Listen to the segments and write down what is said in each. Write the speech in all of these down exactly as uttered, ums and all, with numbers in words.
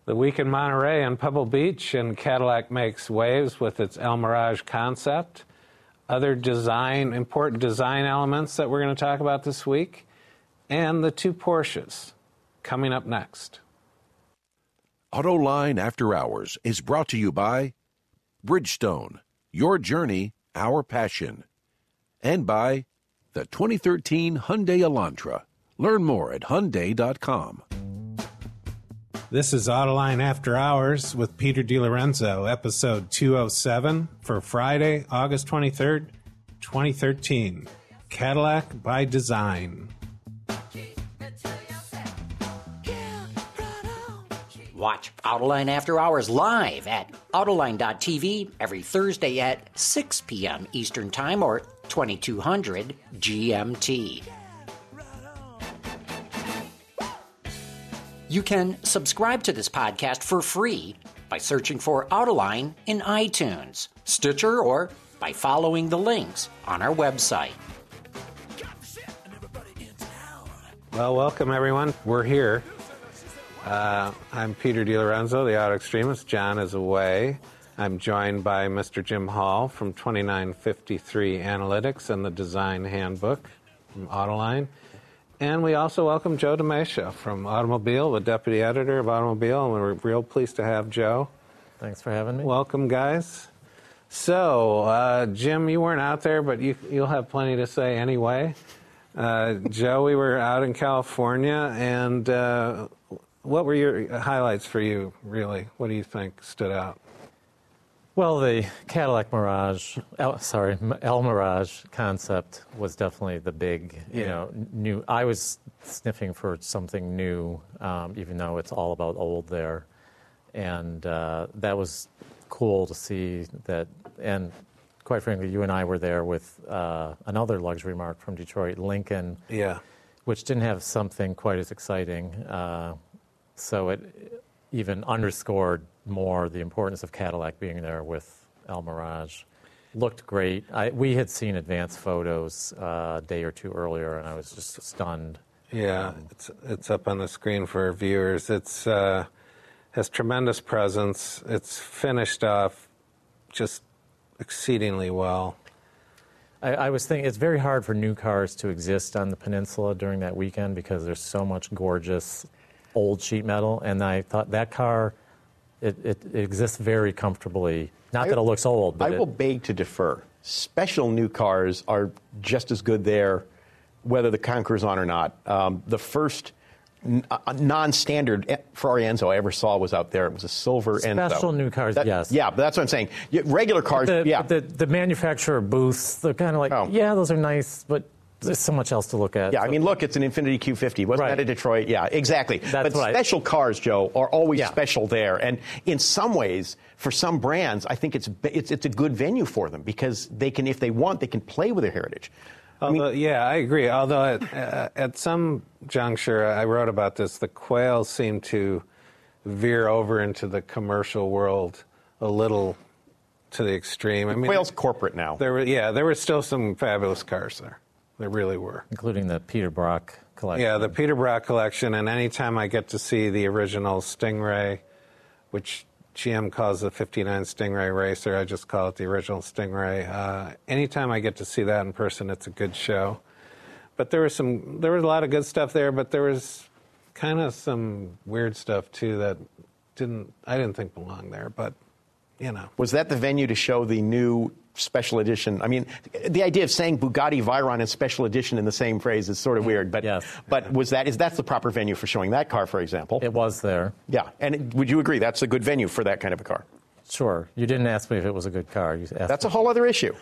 The week in Monterey and Pebble Beach, and Cadillac makes waves with its El Mirage concept. Other design, important design elements that we're going to talk about this week, and the two Porsches coming up next. AutoLine After Hours is brought to you by Bridgestone, your journey, our passion, and by the twenty thirteen Hyundai Elantra. Learn more at Hyundai dot com. This is AutoLine After Hours with Peter DiLorenzo, episode two oh seven for Friday, August twenty-third, twenty thirteen. Cadillac by Design. Watch AutoLine After Hours live at Autoline dot T V every Thursday at six p.m. Eastern Time or twenty-two hundred G M T. You can subscribe to this podcast for free by searching for AutoLine in iTunes, Stitcher, or by following the links on our website. Well, welcome everyone. We're here. Uh, I'm Peter DiLorenzo, the Auto Extremist. John is away. I'm joined by Mister Jim Hall from twenty-nine fifty-three Analytics and the Design Handbook from AutoLine. And we also welcome Joe DeMacia from Automobile, the deputy editor of Automobile, and we're real pleased to have Joe. Thanks for having me. Welcome, guys. So, uh, Jim, you weren't out there, but you, you'll have plenty to say anyway. Uh, Joe, we were out in California, and uh, what were your highlights for you, really? What do you think stood out? Well, the Cadillac Mirage, El, sorry, El Mirage concept was definitely the big, you yeah. know, new. I was sniffing for something new, um, even though it's all about old there. And uh, that was cool to see that. And quite frankly, you and I were there with uh, another luxury marque from Detroit, Lincoln, yeah, which didn't have something quite as exciting. Uh, so it even underscored more the importance of Cadillac being there with El Mirage. Looked great. I, we had seen advanced photos uh, a day or two earlier, and I was just stunned. Yeah, um, it's it's up on the screen for viewers. It's uh, has tremendous presence. It's finished off just exceedingly well. I, I was thinking it's very hard for new cars to exist on the peninsula during that weekend because there's so much gorgeous old sheet metal, and I thought that car, it, it, it exists very comfortably. Not I, that it looks old, but I it, will beg to defer. Special new cars are just as good there, whether the Conqueror's on or not. Um, the first n- uh, non-standard Ferrari Enzo I ever saw was out there. It was a silver special Enzo. Special new cars, that, yes. Yeah, but that's what I'm saying. Regular cars, the, yeah. The, the manufacturer booths, they're kind of like, oh. yeah, those are nice, but there's so much else to look at. Yeah, so. I mean, look, it's an Infiniti Q fifty. Wasn't right. that a Detroit? Yeah, exactly. That's but what special I, cars, Joe, are always yeah. special there. And in some ways, for some brands, I think it's it's it's a good venue for them because they can, if they want, they can play with their heritage. Although, I mean, yeah, I agree. Although at, uh, at some juncture, I wrote about this, the Quails seem to veer over into the commercial world a little to the extreme. I mean, Quail's corporate now. There were, yeah, there were still some fabulous cars there. There really were. Including the Peter Brock collection. Yeah, the Peter Brock collection, and anytime I get to see the original Stingray, which G M calls the fifty-nine Stingray Racer, I just call it the original Stingray. Uh, anytime I get to see that in person, it's a good show. But there was some, there was a lot of good stuff there, but there was kind of some weird stuff too that didn't, I didn't think belonged there, but you know. Was that the venue to show the new special edition? I mean, the idea of saying Bugatti Veyron and special edition in the same phrase is sort of weird, but yes. but was that, is that's the proper venue for showing that car, for example? It was there. Yeah, and it, would you agree that's a good venue for that kind of a car? Sure. You didn't ask me if it was a good car. You asked That's me. a whole other issue.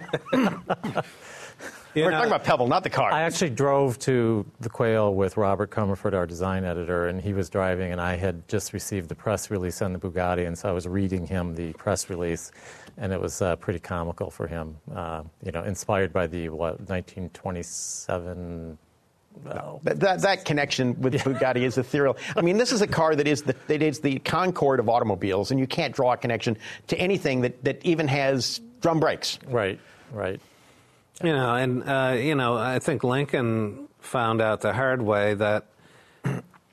You We're know, talking about Pebble, not the car. I actually drove to the Quail with Robert Comerford, our design editor, and he was driving, and I had just received the press release on the Bugatti, and so I was reading him the press release, and it was uh, pretty comical for him. Uh, you know, inspired by the, what, nineteen twenty-seven... No. That, that, that connection with yeah. Bugatti is ethereal. I mean, this is a car that is the that is the Concorde of automobiles, and you can't draw a connection to anything that, that even has drum brakes. Right, right. You know, and, uh, you know, I think Lincoln found out the hard way that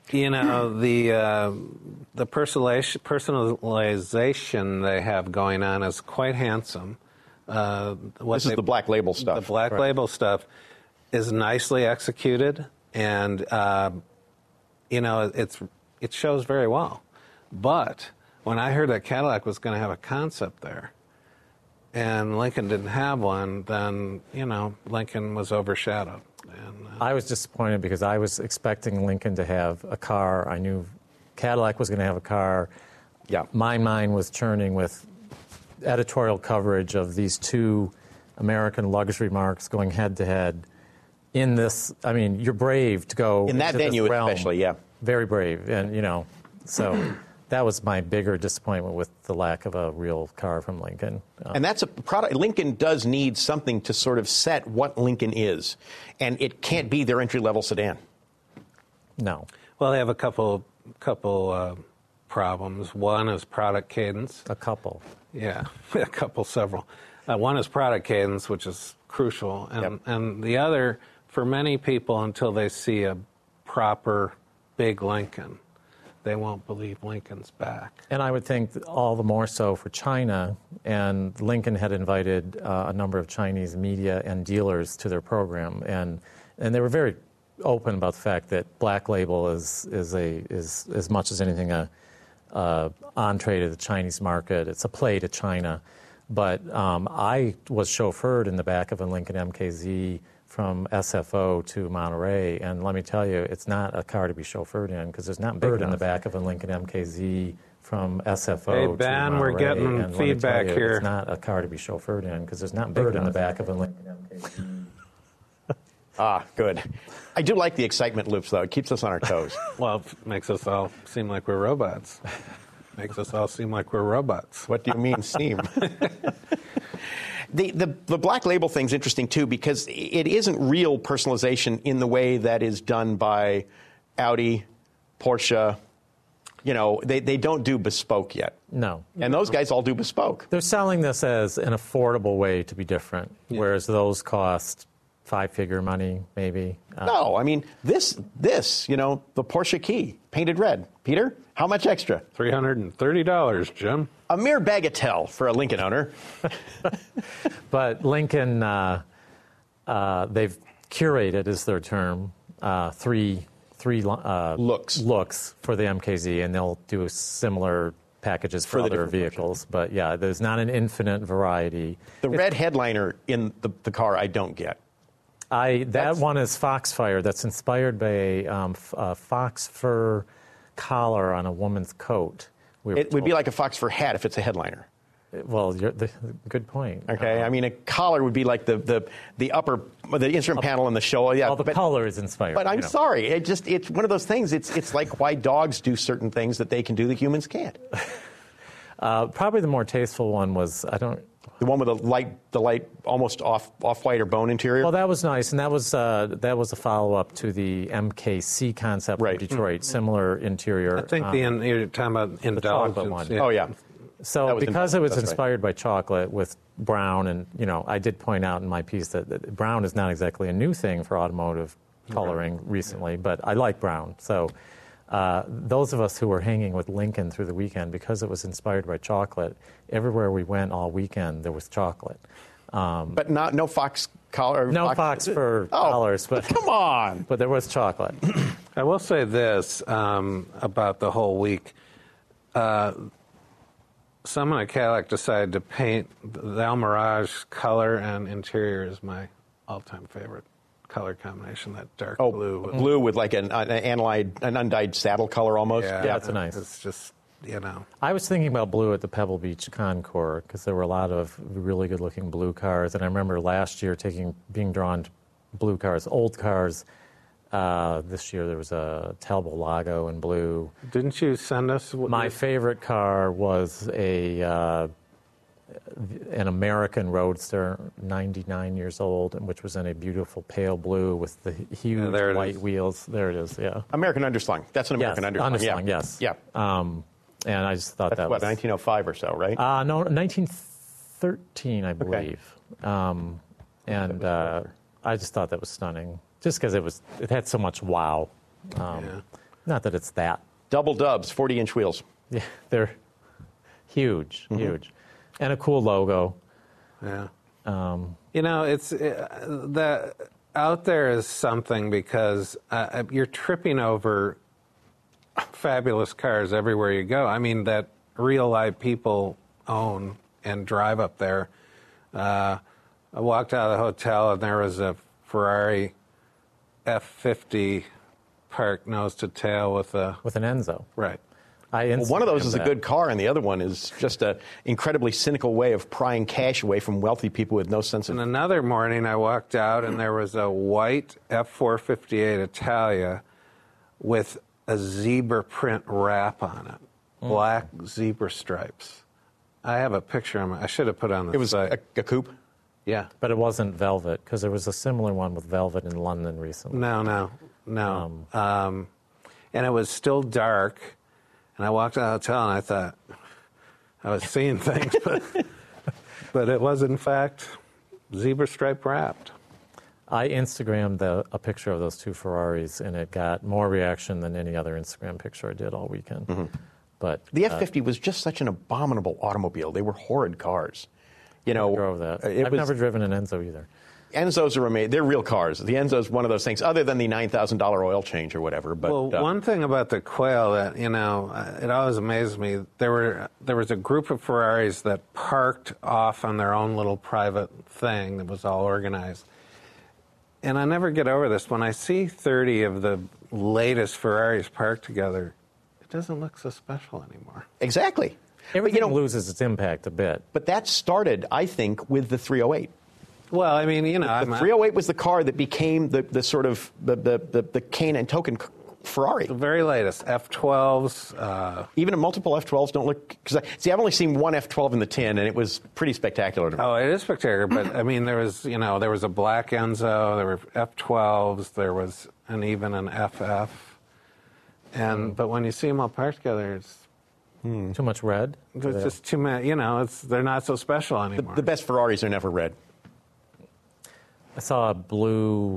You know, the uh, the personalization, personalization they have going on is quite handsome. Uh, what This is they- the Black Label stuff. The Black Right. Label stuff is nicely executed, and uh, you know, it's it shows very well. But when I heard that Cadillac was going to have a concept there, and Lincoln didn't have one, then you know, Lincoln was overshadowed. And, uh, I was disappointed because I was expecting Lincoln to have a car. I knew Cadillac was going to have a car. Yeah. My mind was churning with editorial coverage of these two American luxury marques going head to head in this. I mean, you're brave to go In that into this venue realm. especially, yeah. Very brave, and you know, so that was my bigger disappointment with the lack of a real car from Lincoln. Um, And that's a product. Lincoln does need something to sort of set what Lincoln is, and it can't be their entry-level sedan. no, well, they have a couple couple uh, problems. One is product cadence. a couple. Yeah, a couple, several. Uh, one is product cadence, which is crucial, and Yep. and the other, for many people, until they see a proper big Lincoln, they won't believe Lincoln's back. And I would think that all the more so for China. And Lincoln had invited uh, a number of Chinese media and dealers to their program, and and they were very open about the fact that Black Label is is a is as much as anything a, a entree to the Chinese market. It's a play to China. But um, I was chauffeured in the back of a Lincoln M K Z from S F O to Monterey, and let me tell you, it's not a car to be chauffeured in because there's not bird in the back of a Lincoln M K Z from S F O Hey, to Ben, we're Monterey. getting And let me tell feedback you, here. It's not a car to be chauffeured in because there's not bird in the back of a Lincoln M K Z. Ah, good. I do like the excitement loops, though. It keeps us on our toes. Well, it makes us all seem like we're robots. Makes us all seem like we're robots. What do you mean, seem? The, the, the Black Label thing's interesting, too, because it isn't real personalization in the way that is done by Audi, Porsche. You know, they, they don't do bespoke yet. No. And those guys all do bespoke. They're selling this as an affordable way to be different, whereas those cost five-figure money, maybe. Uh, No, I mean, this, this, you know, the Porsche Key, painted red. Peter, how much extra? three hundred thirty dollars, Jim. A mere bagatelle for a Lincoln owner. But Lincoln, uh, uh, they've curated, is their term, uh, three three uh, Looks. looks for the M K Z, and they'll do similar packages for, For the other different vehicles. But yeah, there's not an infinite variety. The red headliner in the, the car, I don't get. I that That's- one is Foxfire. That's inspired by a, um, f- a fox fur collar on a woman's coat. We were It would be told. like a fox fur hat if it's a headliner. Well, you're, the, good point. Okay, I mean, a collar would be like the, the, the upper, the instrument panel in the show. Yeah, All the but, color is inspired. but I'm you know. sorry. It just, it's one of those things. It's, it's like why dogs do certain things that they can do that humans can't. Uh, probably the more tasteful one was, I don't, The one with the light, the light, almost off, off-white or bone interior. well, that was nice, and that was uh, that was a follow-up to the M K C concept Right. from Detroit, similar interior. I think um, the in, you're talking about indulgence. one. yeah. oh yeah. So That was because in- it was that's right. inspired by chocolate with brown, and you know, I did point out in my piece that, that brown is not exactly a new thing for automotive coloring recently, but I like brown. So uh, those of us who were hanging with Lincoln through the weekend, because it was inspired by chocolate, everywhere we went all weekend there was chocolate. Um, But not no fox collar. no fox fur Oh, collars, but come on. but there was chocolate. I will say this um, about the whole week. Uh, someone at Cadillac decided to paint the Almirage color and interior is my all-time favorite color combination, that dark Oh, blue. with- blue with like an, an analyzed, an undyed saddle color almost. Yeah, Yeah, it's nice. It's just, you know. I was thinking about blue at the Pebble Beach Concours because there were a lot of really good-looking blue cars, and I remember last year taking being drawn to blue cars, old cars. Uh, this year there was a Talbot Lago in blue. Didn't you send us? what- My favorite car was a uh, an American Roadster, ninety-nine years old, which was in a beautiful pale blue with the huge Yeah, there it white is. wheels. There it is. Yeah. American Underslung. That's an American yes, Underslung. Underslung, yeah. yes. Yeah. Um, and I just thought That's that what, was nineteen oh five or so, right? Uh, no, nineteen thirteen, I believe. Um, and uh, I just thought that was stunning, just because it was it had so much wow. Um, Yeah. Not that it's that. Double dubs, forty-inch wheels. Yeah, they're huge, mm-hmm. huge. And a cool logo. Yeah. Um, you know, it's uh, the out there is something because uh, you're tripping over fabulous cars everywhere you go. I mean, that real live people own and drive up there. Uh, I walked out of the hotel and there was a Ferrari F fifty parked nose to tail with a with an Enzo. Right. I well, one of those is that. a good car, and the other one is just an incredibly cynical way of prying cash away from wealthy people with no sense of... And another morning, I walked out, and there was a white F four fifty-eight Italia with a zebra print wrap on it, mm. black zebra stripes. I have a picture of it. I should have put it on the It was site. a, a coupe? Yeah. But it wasn't velvet, because there was a similar one with velvet in London recently. No, no, no. Um, um, and it was still dark. And I walked out of the hotel and I thought I was seeing things, but but it was in fact zebra stripe wrapped. I Instagrammed the, a picture of those two Ferraris, and it got more reaction than any other Instagram picture I did all weekend. Mm-hmm. But the F fifty uh, was just such an abominable automobile. They were horrid cars. You know, I drove that. I've was, never driven an Enzo either. Enzos are amazing. They're real cars. The Enzo's one of those things, other than the nine thousand dollars oil change or whatever. But well, uh, one thing about the Quail that, you know, it always amazed me, there were there was a group of Ferraris that parked off on their own little private thing that was all organized. And I never get over this. When I see thirty of the latest Ferraris parked together, it doesn't look so special anymore. Exactly. Everything but, you know, loses its impact a bit. But that started, I think, with the three oh eight. Well, I mean, you know... The three oh eight was the car that became the, the sort of the, the, the, the cane and token Ferrari. The very latest, F twelves. Uh, Even a multiple F twelves don't look... Cause I, see, I've only seen one F twelve in the tin, and it was pretty spectacular to me. Oh, it is spectacular, but, I mean, there was, you know, there was a black Enzo, there were F twelves, there was an even an F F. And, mm. But when you see them all parked together, it's... Hmm. Too much red? There's yeah. just too many, you know, it's, they're not so special anymore. The, the best Ferraris are never red. I saw a blue,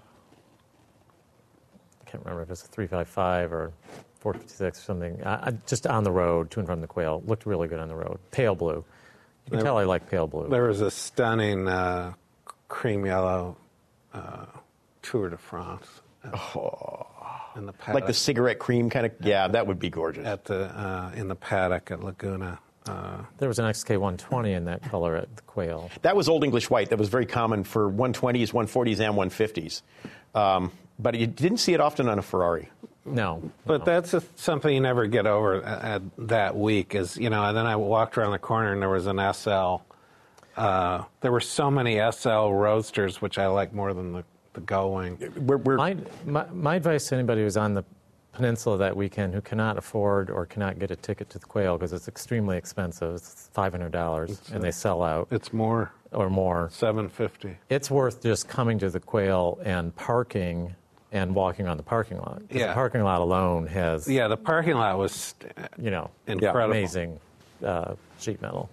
I can't remember if it's a three fifty-five or four fifty-six or something, I, I, just on the road, to and from the Quail. Looked really good on the road. Pale blue. You can there, tell I like pale blue. There was a stunning uh, cream yellow uh, Tour de France. Oh. In the paddock. Like the cigarette cream kind of, yeah, that would be gorgeous. At the uh, in the paddock at Laguna. Uh, there was an X K one twenty in that color at the Quail. That was Old English white. That was very common for one twenties, one forties, and one fifties. Um, but you didn't see it often on a Ferrari. No. But no. that's a, something you never get over at, at that week. Is you know, and then I walked around the corner and there was an S L. Uh, there were so many S L Roadsters, which I like more than the, the Gullwing. We're, we're my, my, my advice to anybody who's on the peninsula that weekend who cannot afford or cannot get a ticket to the Quail because it's extremely expensive. It's five hundred dollars and they sell out. It's more. Or more. seven fifty. It's worth just coming to the Quail and parking and walking on the parking lot. Yeah. The parking lot alone has... Yeah, the parking lot was, you know, incredible. Amazing uh, sheet metal.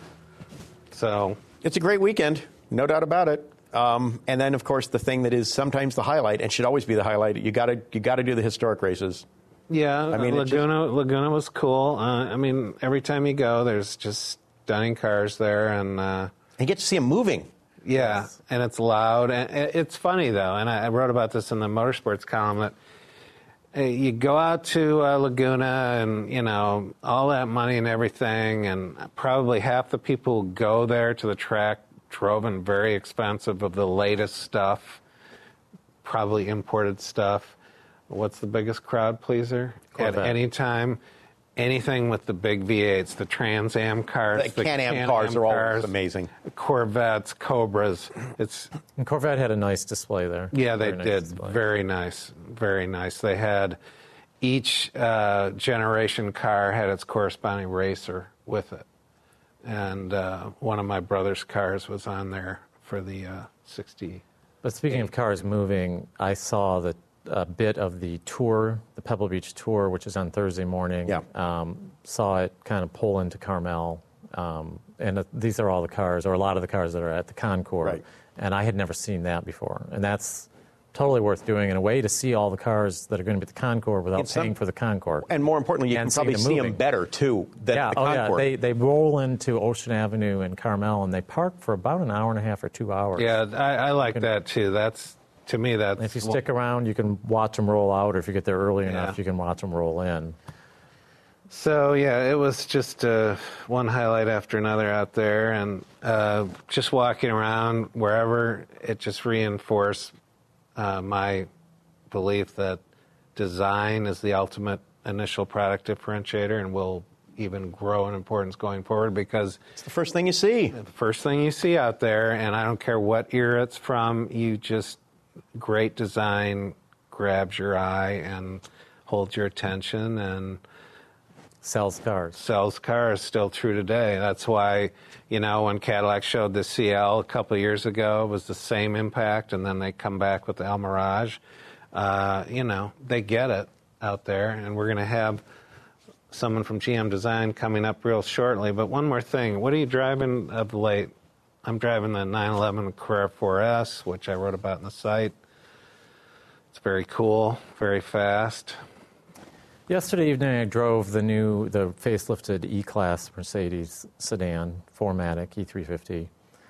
So... It's a great weekend, no doubt about it. Um, and then, of course, the thing that is sometimes the highlight and should always be the highlight, you got to you got to do the historic races. Yeah, I mean, Laguna just... Laguna was cool. Uh, I mean, every time you go, there's just stunning cars there, and uh, you get to see them moving. Yeah, yes. And it's loud. And it's funny though, and I wrote about this in the motorsports column that uh, you go out to uh, Laguna, and you know all that money and everything, and probably half the people who go there to the track drove in very expensive of the latest stuff, probably imported stuff. What's the biggest crowd pleaser? Corvette. At any time, anything with the big V eights, the Trans Am cars, the, the Can-Am Can cars are always amazing. Corvettes, Cobras. It's and Corvette had a nice display there. Yeah, they very nice did. Display. Very nice. Very nice. They had each uh, generation car had its corresponding racer with it. And uh, one of my brother's cars was on there for the uh, sixty. But speaking of cars moving, I saw the a bit of the tour, the Pebble Beach tour, which is on Thursday morning. Yeah. Um, saw it kind of pull into Carmel. Um, and uh, these are all the cars, or a lot of the cars that are at the Concours. Right. And I had never seen that before. And that's totally worth doing in a way to see all the cars that are going to be at the Concours without It's some- paying for the Concours. And more importantly, you And can seeing probably them see them moving. better, too, than Yeah, the oh yeah, Concours. they, they roll into Ocean Avenue and Carmel, and they park for about an hour and a half or two hours. Yeah, I, I like that too. That's to me that's. And if you stick around, you can watch them roll out, or if you get there early enough, Yeah. you can watch them roll in. So yeah, it was just uh, one highlight after another out there, and uh, just walking around wherever, it just reinforced uh, my belief that design is the ultimate initial product differentiator, and will even grow in importance going forward, because It's the first thing you see. the first thing you see out there, and I don't care what era it's from, you just great design grabs your eye and holds your attention and Sells cars. sells cars still true today. That's why, you know, when Cadillac showed the C L a couple of years ago, it was the same impact, and then they come back with the El Mirage. Uh, you know, they get it out there, and we're going to have someone from G M Design coming up real shortly. But one more thing, what are you driving of late? I'm driving the nine eleven Carrera four S, which I wrote about in the site. It's very cool, very fast. Yesterday evening, I drove the new, the facelifted E-Class Mercedes sedan, four matic E three fifty.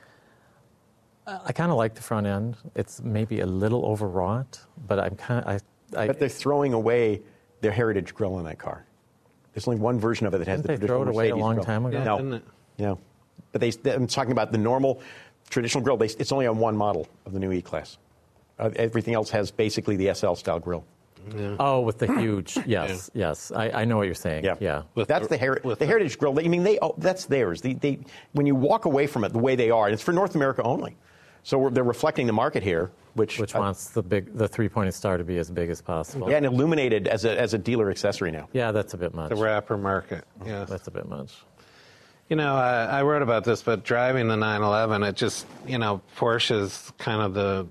Uh, I kind of like the front end. It's maybe a little overwrought, but I'm kind of, I, I But they're throwing away their Heritage grille in that car. There's only one version of it that has Didn't the they traditional throw it away a Mercedes long grille. time ago? Yeah, No. didn't it? Yeah. But they, I'm talking about the normal traditional grille. They, it's only on one model of the new E-Class. Uh, everything else has basically the S L style grille. Oh, with the huge, yes, yes. I, I know what you're saying. Yeah, Yeah. With that's the- the, heri- with the the- Heritage grille. I mean, they oh, that's theirs. They, they, when you walk away from it the way they are, and it's for North America only, so we're, they're reflecting the market here, which Which uh, wants the big, the three-pointed star to be as big as possible. yeah, and illuminated as a as a dealer accessory now. Yeah, that's a bit much. The wrapper market, yes. That's a bit much. You know, I, I wrote about this, but driving the nine eleven, it just, you know, Porsche's kind of the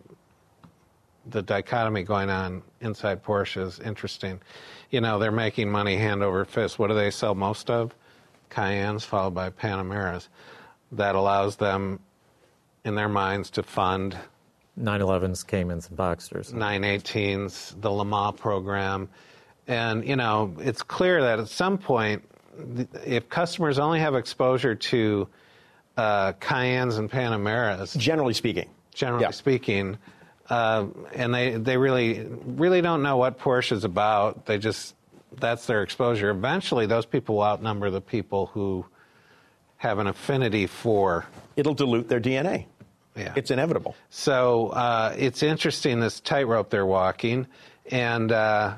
the dichotomy going on inside Porsche is interesting. You know, they're making money hand over fist. What do they sell most of? Cayennes, followed by Panameras. That allows them, in their minds, to fund nine elevens, Caymans, and Boxsters. nine eighteens, the Le Mans program. And, you know, it's clear that at some point, th- if customers only have exposure to uh, Cayennes and Panameras, Generally speaking, generally Yeah. speaking, uh, and they, they really really don't know what Porsche is about, they just, that's their exposure. Eventually, those people will outnumber the people who have an affinity for. it'll dilute their D N A. Yeah. It's inevitable. So uh, it's interesting, this tightrope they're walking. And uh,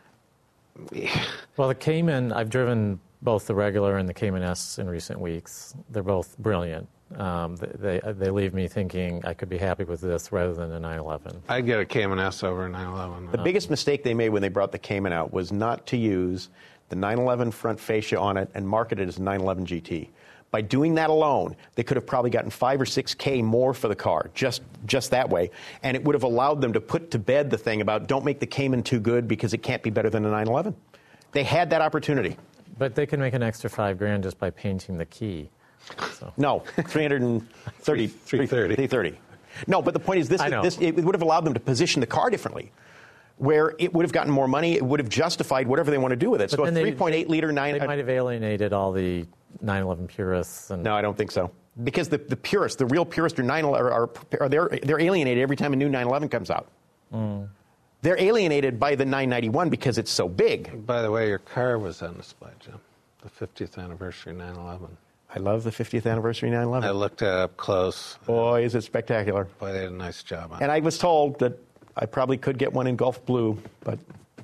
Well, the Cayman, I've driven both the regular and the Cayman S in recent weeks. They're both brilliant. Um, they, they they leave me thinking I could be happy with this rather than a nine eleven. I'd get a Cayman S over a nine eleven. The biggest mistake they made when they brought the Cayman out was not to use the nine eleven front fascia on it and market it as a nine eleven G T. By doing that alone, they could have probably gotten five or six K more for the car, just just that way, and it would have allowed them to put to bed the thing about don't make the Cayman too good because it can't be better than a nine eleven. They had that opportunity. But they can make an extra five grand just by painting the key. So. No, three hundred thirty, three thirty. three thirty. No, but the point is this: I know. this it would have allowed them to position the car differently, where it would have gotten more money. It would have justified whatever they want to do with it. But so a then they- three point eight liter nine. They might have alienated all the nine eleven purists. And No, I don't think so. Because the, the purists, the real purists, are nine are, are, are they're they're alienated every time a new nine eleven comes out. Mm. They're alienated by the nine ninety-one because it's so big. By the way, your car was on display, Jim. The fiftieth anniversary nine eleven. I love the fiftieth anniversary nine eleven. I looked it up close. Boy, is it spectacular. Boy, they did a nice job on And it. I was told that I probably could get one in Gulf Blue, but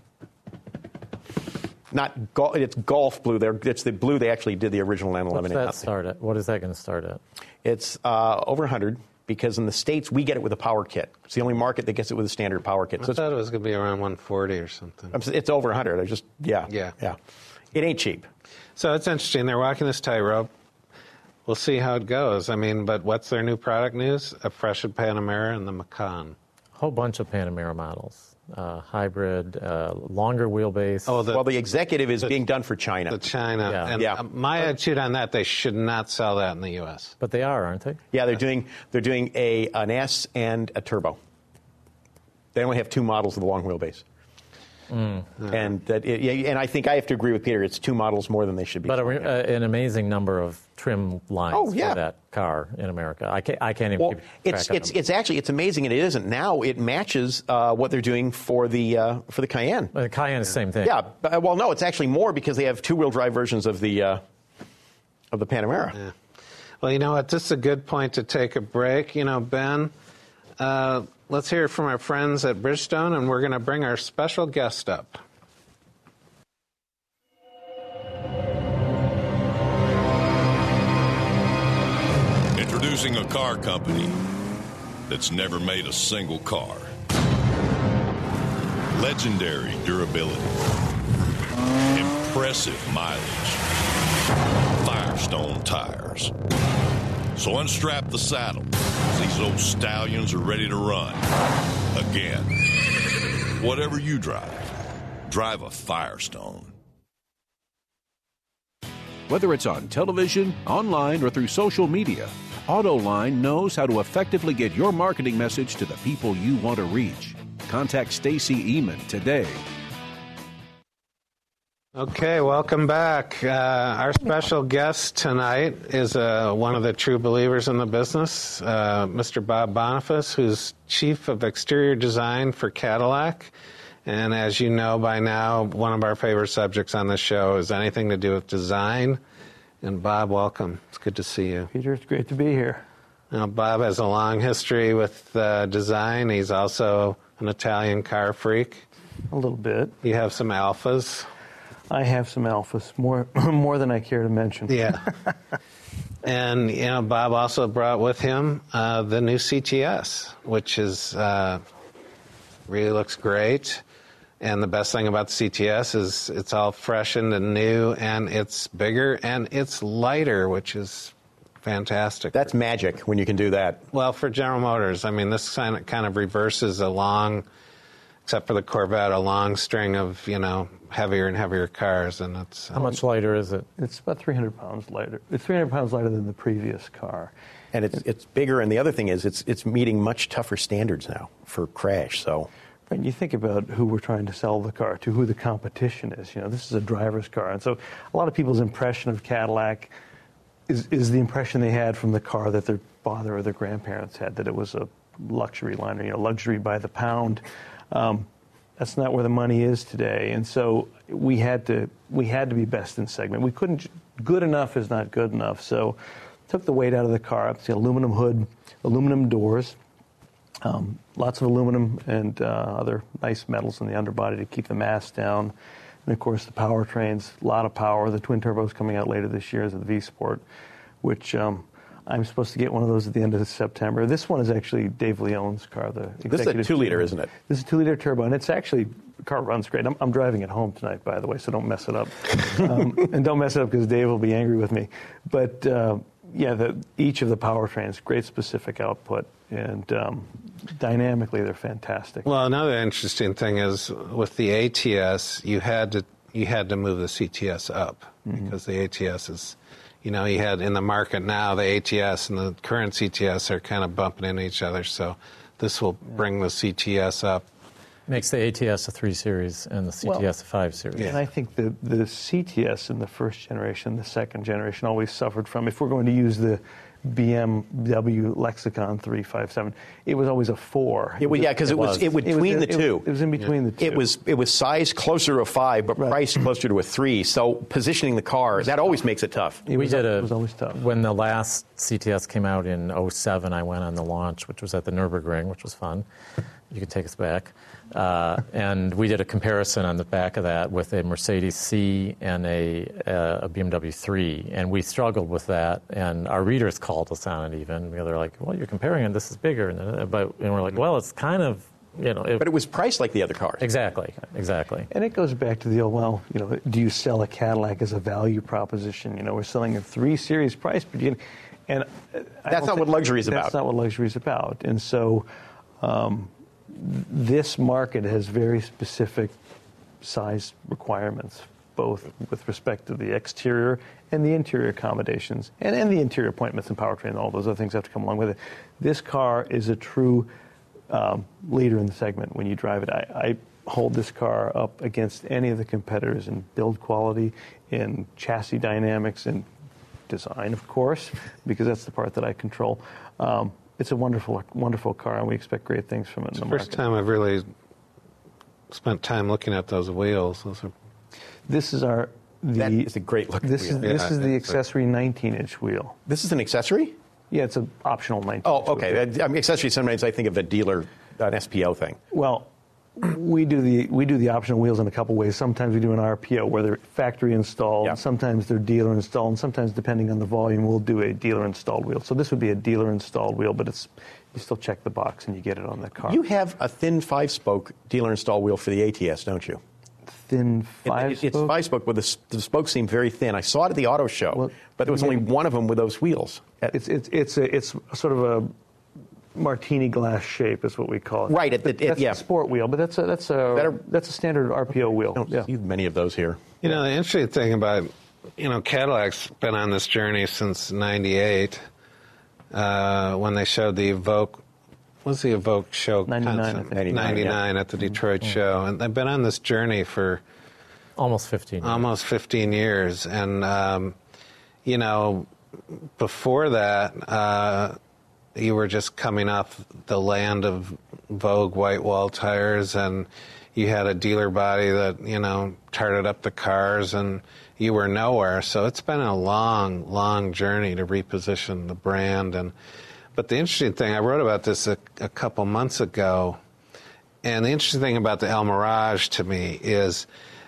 not Gulf, it's Gulf Blue. They're, it's the blue they actually did the original nine eleven what's in. that not- start at? What is that going to start at? It's uh, over one hundred because in the States we get it with a power kit. It's the only market that gets it with a standard power kit. I So it's, thought it was going to be around one forty or something. it's over one hundred. I just, yeah. Yeah. Yeah. It ain't cheap. So it's interesting. They're walking this tightrope. We'll see how it goes. I mean, but what's their new product news? A freshened Panamera and the Macan. A whole bunch of Panamera models. Uh, hybrid, uh, longer wheelbase. Oh, the, well, the executive is being done for China. the China. Yeah. And Yeah. uh, my attitude on that, they should not sell that in the U S. But they are, aren't they? Yeah, they're doing they're doing a an S and a turbo. They only have two models of the long wheelbase. Mm. And that, it, and I think I have to agree with Peter. It's two models more than they should be. But a, uh, an amazing number of trim lines oh, yeah. for that car in America. I can't, I can't even well, keep track it's of it's them. it's actually it's amazing, and it isn't now. It matches uh, what they're doing for the uh, for the Cayenne. The Cayenne is the same thing. Yeah. But, well, no, it's actually more because they have two wheel drive versions of the uh, of the Panamera. Yeah. Well, you know what? This is a good point to take a break. You know, Ben. Uh, let's hear from our friends at Bridgestone, and we're going to bring our special guest up. Introducing a car company that's never made a single car. Legendary durability. Impressive mileage. Firestone tires. So unstrap the saddle. These old stallions are ready to run. Again. Whatever you drive, drive a Firestone. Whether it's on television, online, or through social media, AutoLine knows how to effectively get your marketing message to the people you want to reach. Contact Stacy Eman today. Okay, welcome back. Uh, our special guest tonight is uh, one of the true believers in the business, uh, Mister Bob Boniface, who's Chief of Exterior Design for Cadillac. And as you know by now, one of our favorite subjects on this show is anything to do with design. And Bob, welcome. It's good to see you. Peter, it's great to be here. Now, Bob has a long history with uh, design. He's also an Italian car freak. A little bit. You have some Alphas. I have some Alphas, more more than I care to mention. Yeah. And, you know, Bob also brought with him uh, the new C T S, which is uh, really looks great. And the best thing about the C T S is it's all freshened and new, and it's bigger, and it's lighter, which is fantastic. That's magic when you can do that. Well, for General Motors, I mean, this kind of, kind of reverses a long, except for the Corvette, a long string of, you know, heavier and heavier cars. And it's How much lighter is it? It's about three hundred pounds lighter. It's three hundred pounds lighter than the previous car. And it's it's bigger, and the other thing is it's it's meeting much tougher standards now for crash, so... And you think about who we're trying to sell the car to, who the competition is. You know, this is a driver's car. And so a lot of people's impression of Cadillac is, is the impression they had from the car that their father or their grandparents had, that it was a luxury liner, you know, luxury by the pound. Um, that's not where the money is today. And so we had to we had to be best in segment. We couldn't, good enough is not good enough. So took the weight out of the car. It's the aluminum hood, aluminum doors. Um, lots of aluminum and uh, other nice metals in the underbody to keep the mass down. And, of course, the powertrains, a lot of power. The twin turbos coming out later this year is the V-Sport, which um, I'm supposed to get one of those at the end of September. This one is actually Dave Leone's car. The This is a two-liter, isn't it? This is a two-liter turbo, and it's actually, the car runs great. I'm, I'm driving it home tonight, by the way, so don't mess it up. um, and don't mess it up because Dave will be angry with me. But, uh, yeah, the, each of the powertrains, great specific output. And um, dynamically, they're fantastic. Well, another interesting thing is with the A T S, you had to you had to move the C T S up mm-hmm. because the A T S is, you know, you had in the market now the A T S and the current C T S are kind of bumping into each other. So this will yeah. bring the C T S up. Makes the A T S a three series and the C T S well, a five series. Yeah. And I think the the C T S in the first generation, the second generation, always suffered from, if we're going to use the B M W Lexicon three fifty-seven. It was always a four. It was, yeah, because it, it was it was between the it, two. It was in between yeah. the two. It was it was sized closer to a five, but right. priced closer to a three. So positioning the car, that always makes it tough. It we was, did a, it was always tough. When the last C T S came out in oh seven, I went on the launch, which was at the Nürburgring, which was fun. You could take us back. Uh, and we did a comparison on the back of that with a Mercedes C and a, uh, a B M W three. And we struggled with that. And our readers called us on it even. They're like, well, you're comparing it. This is bigger. And, but, and we're like, well, it's kind of, you know. It, but it was priced like the other cars. Exactly. Exactly. And it goes back to the old, well, you know, do you sell a Cadillac as a value proposition? You know, we're selling a three series price. But you, and that's not what luxury is about. That's not what luxury is about. And so... Um, this market has very specific size requirements, both with respect to the exterior and the interior accommodations, and, and the interior appointments and powertrain and all those other things have to come along with it. This car is a true um, later in the segment when you drive it. I, I hold this car up against any of the competitors in build quality, in chassis dynamics, and design, of course, because that's the part that I control. Um, it's a wonderful, wonderful car, and we expect great things from it in It's the the market. first time I've really spent time looking at those wheels. Those are This is our the. That is a great looking This wheel. is this Yeah, is the it's a- accessory nineteen inch wheel. This is an accessory? Yeah, it's an optional nineteen. Oh, inch okay. wheel. I mean, accessory, sometimes I think of a dealer, an S P O thing. Well, we do the we do the optional wheels in a couple ways. Sometimes we do an R P O where they're factory installed. Yeah. Sometimes they're dealer installed. And sometimes, depending on the volume, we'll do a dealer installed wheel. So this would be a dealer installed wheel, but it's you still check the box and you get it on the car. You have a thin five-spoke dealer install wheel for the A T S, don't you? Thin five. It- It's five-spoke, but the, s- the spokes seem very thin. I saw it at the auto show, Well, but there was yeah. only one of them with those wheels. It's it's it's a, it's sort of a martini glass shape is what we call it. Right, it- it- that's yeah. a sport wheel, but that's a that's a Better- that's a standard R P O wheel. I don't Yeah. see many of those here. You know, the interesting thing about, you know, Cadillac's been on this journey since ninety-eight, uh, when they showed the Evoque, what was the Evoque show? ninety-nine, I concept? think. ninety-nine, ninety-nine at the Detroit show. And they've been on this journey for Almost fifteen years. almost fifteen years. And, um, you know, before that, uh, you were just coming off the land of Vogue white wall tires, and you had a dealer body that, you know, tarted up the cars, and you were nowhere. So it's been a long, long journey to reposition the brand. And but the interesting thing, I wrote about this a, a couple months ago, and the interesting thing about the El Mirage to me is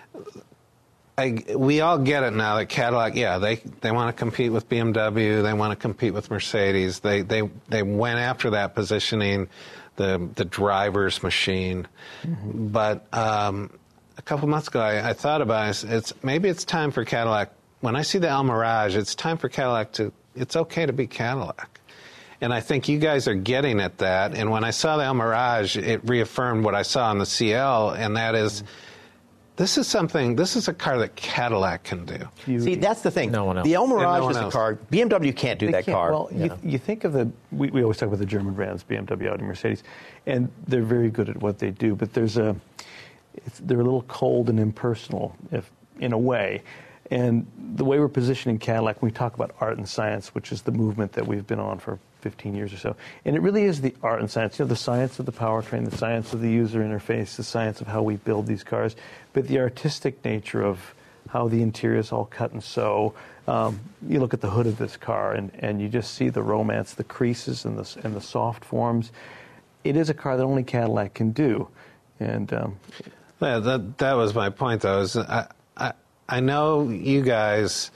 I, we all get it now that Cadillac, yeah, they, they want to compete with B M W, they want to compete with Mercedes. They they they went after that positioning, the the driver's machine. Mm-hmm. But um, a couple months ago, I, I thought about it. It's, it's maybe it's time for Cadillac. When I see the El Mirage, it's time for Cadillac to. It's okay to be Cadillac. And I think you guys are getting at that. And when I saw the El Mirage, it reaffirmed what I saw on the C L, and that is. Mm-hmm. This is something, this is a car that Cadillac can do. You- See, that's the thing. No one else. The El And no Mirage one is a else. car. B M W can't do They that can't- car. Well, you, you think of the, we, we always talk about the German brands, B M W, Audi, Mercedes, and they're very good at what they do, but there's a, it's, they're a little cold and impersonal, if in a way. And the way we're positioning Cadillac, when we talk about art and science, which is the movement that we've been on for fifteen years or so, and it really is the art and science, you know, the science of the powertrain, the science of the user interface, the science of how we build these cars, but the artistic nature of how the interior is all cut and sew. Um, you look at the hood of this car, and, and you just see the romance, the creases and the, and the soft forms. It is a car that only Cadillac can do. And um, Yeah, that that was my point, though. Is I I, I know you guys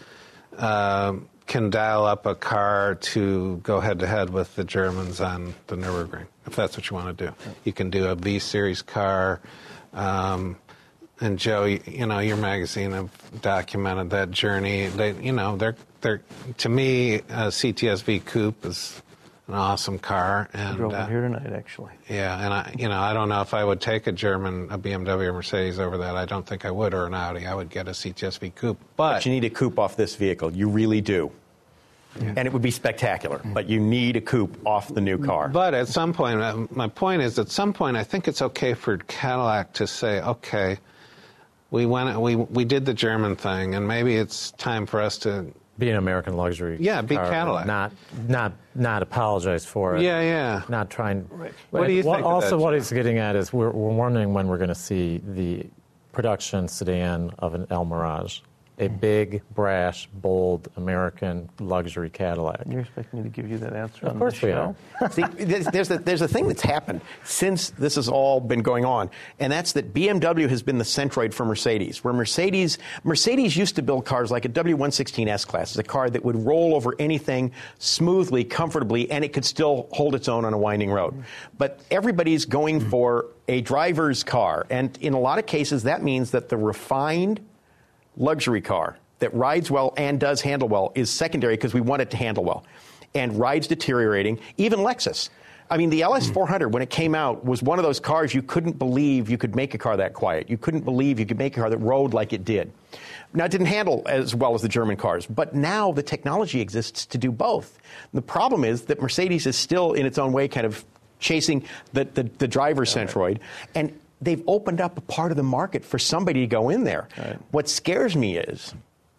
um, can dial up a car to go head to head with the Germans on the Nürburgring, if that's what you want to do. You can do a V Series car. Um, and Joe, you, you know, your magazine have documented that journey. They, you know, they're they're to me, a C T S V Coupe is an awesome car. I And drove uh, it here tonight, actually. yeah, and I, you know, I don't know if I would take a German, a B M W or Mercedes over that. I don't think I would, or an Audi. I would get a C T S V Coupe. But, But you need a coupe off this vehicle. You really do. And it would be spectacular. But you need a coupe off the new car. but at some point, uh, my point is, at some point, I think it's okay for Cadillac to say, okay, we went, we we did the German thing, and maybe it's time for us to. Be an American luxury. Yeah, be car, Cadillac. Not, not, not apologize for it. Yeah, yeah. Not trying. What do you think of Also, that, what Joe? he's getting at is we're, we're wondering when we're going to see the production sedan of an El Mirage, a big, brash, bold American luxury Cadillac. You're expecting me to give you that answer on Of course the we show? are. See, there's, there's, a, there's a thing that's happened since this has all been going on, and that's that B M W has been the centroid for Mercedes, where Mercedes Mercedes used to build cars like a W one sixteen S-Class, a car that would roll over anything smoothly, comfortably, and it could still hold its own on a winding road. But everybody's going for a driver's car, and in a lot of cases, that means that the refined luxury car that rides well and does handle well is secondary because we want it to handle well. And ride's deteriorating. Even Lexus. I mean, the L S four hundred, when it came out, was one of those cars you couldn't believe you could make a car that quiet. You couldn't believe you could make a car that rode like it did. Now, it didn't handle as well as the German cars, but now the technology exists to do both. The problem is that Mercedes is still, in its own way, kind of chasing the, the, the driver yeah, Centroid. Right. And they've opened up a part of the market for somebody to go in there. Right. What scares me is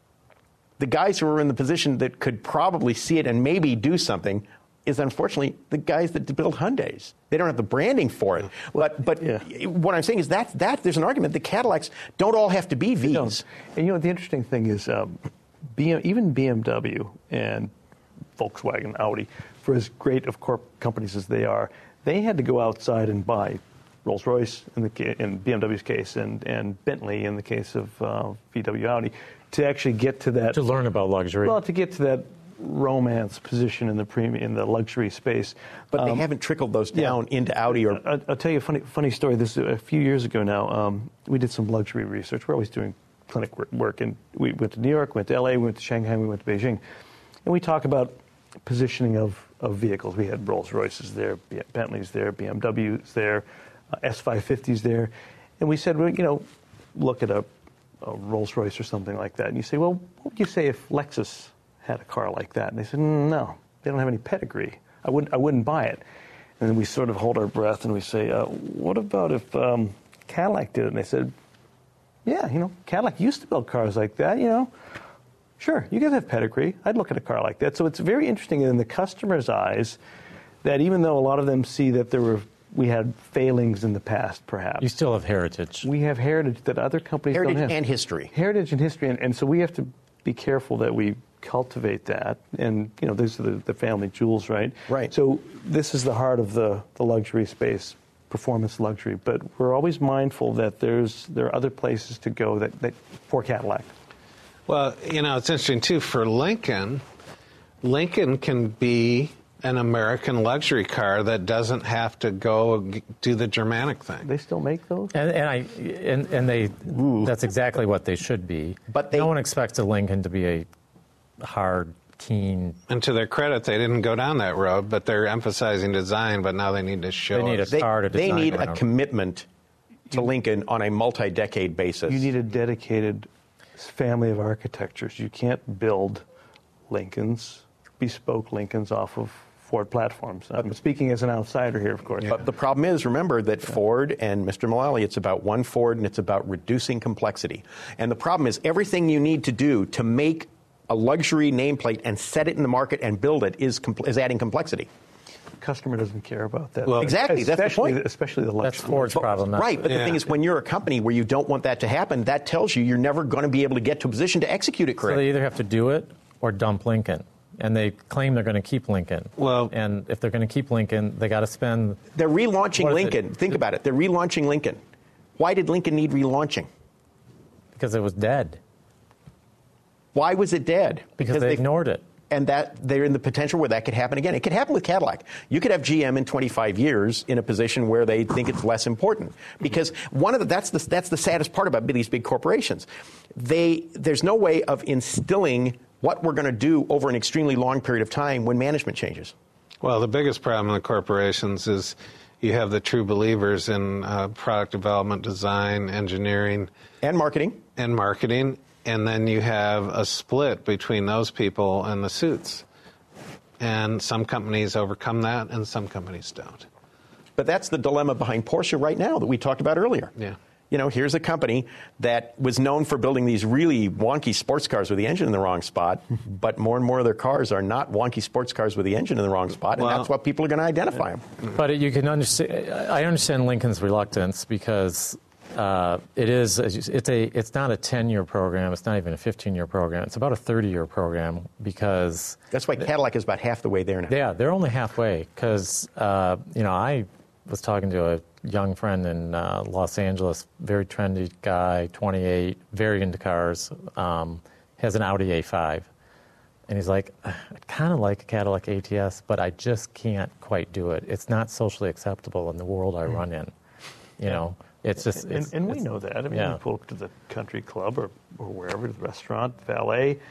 the guys who are in the position that could probably see it and maybe do something is unfortunately the guys that build Hyundais. They don't have the branding for it. But, but yeah. what I'm saying is that, that there's an argument that Cadillacs don't all have to be Vs. And you know, the interesting thing is um, B M, even B M W and Volkswagen, Audi, for as great of corp companies as they are, they had to go outside and buy Rolls-Royce in, the, in B M W's case and, and Bentley in the case of uh, V W Audi to actually get to that. To learn about luxury. Well, to get to that romance position in the premium, in the luxury space. But they um, haven't trickled those down yeah. into Audi or... I, I'll tell you a funny funny story. This a few years ago now, um, we did some luxury research. We're always doing clinic work, and we went to New York, went to L A, we went to Shanghai, we went to Beijing. And we talk about positioning of, of vehicles. We had Rolls-Royces there, Bentleys there, B M Ws there, uh, S five fifties there. And we said, well, you know, look at a, a Rolls-Royce or something like that. And you say, well, what would you say if Lexus had a car like that? And they said, no, they don't have any pedigree. I wouldn't, I wouldn't buy it. And then we sort of hold our breath and we say, uh, what about if um, Cadillac did it? And they said, yeah, you know, Cadillac used to build cars like that, you know. Sure, you guys have pedigree. I'd look at a car like that. So it's very interesting in the customer's eyes that even though a lot of them see that there were we had failings in the past, perhaps. You still have heritage. We have heritage that other companies heritage don't have. Heritage and history. Heritage and history. And, and so we have to be careful that we cultivate that. And, you know, these are the, the family jewels, right? Right. So this is the heart of the, the luxury space, performance luxury. But we're always mindful that there's there are other places to go that, that for Cadillac. Well, you know, it's interesting, too, for Lincoln, Lincoln can be an American luxury car that doesn't have to go do the Germanic thing. They still make those? And, and I and, and they Ooh. That's exactly what they should be. But they, no one expects a Lincoln to be a hard, keen... And to their credit, they didn't go down that road, but they're emphasizing design, but now they need to show They need us. a car to They, design they need around. a commitment to Lincoln on a multi-decade basis. You need a dedicated family of architectures. You can't build Lincolns, bespoke Lincolns off of Ford platforms. I'm speaking as an outsider here, of course. Yeah. But the problem is, remember that yeah. Ford and Mister Mullally, it's about one Ford and it's about reducing complexity. And the problem is everything you need to do to make a luxury nameplate and set it in the market and build it is, compl- is adding complexity. The customer doesn't care about that. Well, exactly, especially, that's the point. Especially the luxury. That's Ford's but, problem. Right, but yeah. the thing is, when you're a company where you don't want that to happen, that tells you you're never going to be able to get to a position to execute it correctly. So they either have to do it or dump Lincoln. And they claim they're going to keep Lincoln. Well, and if they're going to keep Lincoln, they got to spend... They're relaunching Lincoln. Think about it. They're relaunching Lincoln. Why did Lincoln need relaunching? Because it was dead. Why was it dead? Because, because they, they ignored it. And that they're in the potential where that could happen again. It could happen with Cadillac. You could have G M in twenty-five years in a position where they think it's less important. Because one of the, that's the that's the saddest part about these big corporations. They there's no way of instilling what we're going to do over an extremely long period of time when management changes. Well, the biggest problem in corporations is you have the true believers in uh, product development, design, engineering. And marketing. And marketing. And then you have a split between those people and the suits. And some companies overcome that and some companies don't. But that's the dilemma behind Porsche right now that we talked about earlier. Yeah. You know, here's a company that was known for building these really wonky sports cars with the engine in the wrong spot, but more and more of their cars are not wonky sports cars with the engine in the wrong spot, and well, that's what people are going to identify them. But you can understand. I understand Lincoln's reluctance because uh, it is it's a it's not a ten-year program. It's not even a fifteen-year program. It's about a thirty-year program because that's why Cadillac is about half the way there now. Yeah, they're only halfway because uh, you know I was talking to a young friend in uh, Los Angeles, very trendy guy, twenty-eight, very into cars, um, has an Audi A five. And he's like, I kind of like a Cadillac A T S, but I just can't quite do it. It's not socially acceptable in the world I run in. You yeah. know, it's just... And, it's, and we it's, know that. I mean, yeah. you pull up to the country club or, or wherever, the restaurant, valet,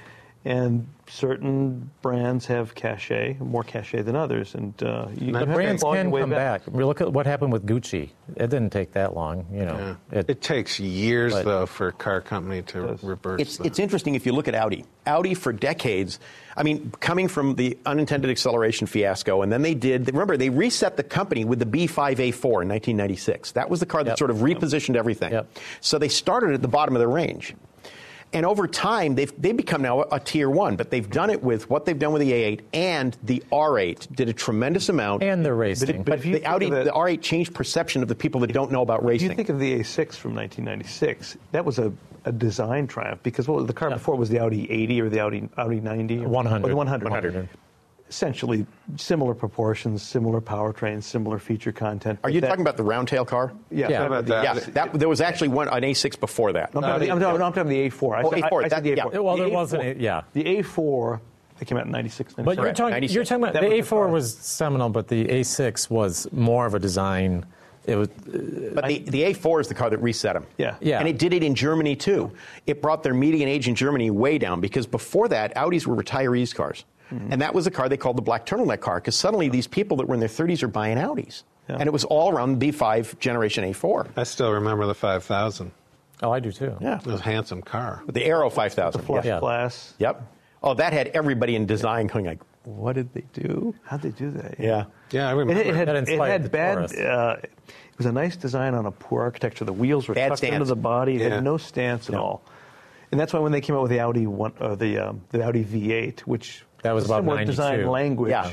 And certain brands have cachet, more cachet than others, and uh, you, The you have brands to claw your can way come back. We look at what happened with Gucci. It didn't take that long, you know. Yeah. It, it takes years, but, though, for a car company to Yes. reverse It's, that. it's interesting if you look at Audi. Audi for decades, I mean, coming from the unintended acceleration fiasco, and then they did, remember, they reset the company with the B five A four in nineteen ninety-six. That was the car that Yep. sort of repositioned everything. Yep. So they started at the bottom of the range. And over time, they've, they've become now a, a tier one, but they've done it with what they've done with the A eight and the R eight did a tremendous amount. And the racing. But, if you the think Audi, of it- the R eight changed perception of the people that don't know about If racing. you think of the A six from nineteen ninety-six, that was a, a design triumph because what was the car Yeah. before was the Audi eighty or the Audi Audi ninety? Or, one hundred. Or the one hundred. one hundred. Essentially similar proportions, similar powertrains, similar feature content. Are but you that- talking about the roundtail car? Yeah. Yeah. I'm talking about That- Yeah, that, there was actually one an A six before that. the, I'm, talking, I'm, talking, I'm talking the A four. I Oh, said, A four, I, I said that- the A yeah. four. Well, The there A wasn't four a- yeah. The A four, that came out in ninety-six, But you're ninety-seven. talking, ninety-six. you're talking about That the was A four the car. was seminal, but the A six was more of a design. It was But the, the A four is the car that reset them. Yeah. Yeah. And it did it in Germany, too. It brought their median age in Germany way down because before that, Audis were retirees' cars. Mm-hmm. And that was a car they called the black turtleneck car because suddenly these people that were in their thirties are buying Audis. Yeah. And it was all around the B five generation A four. I still remember the five thousand. oh, I do too. Yeah. It was a handsome car. The Aero five thousand. Flush Yeah. glass. Yep. Oh, that had everybody in design going like, what did they do? How'd they do that? Yeah. Yeah, I It, remember. it had, That it inspired had the bad. Taurus. Uh, it was a nice design on a poor architecture. The wheels were Bad tucked stance. into the body. It Yeah. had no stance at No. all. And that's why when they came out with the Audi one, uh, the um, the Audi V eight, which That was about similar design ninety-two. language, Yeah.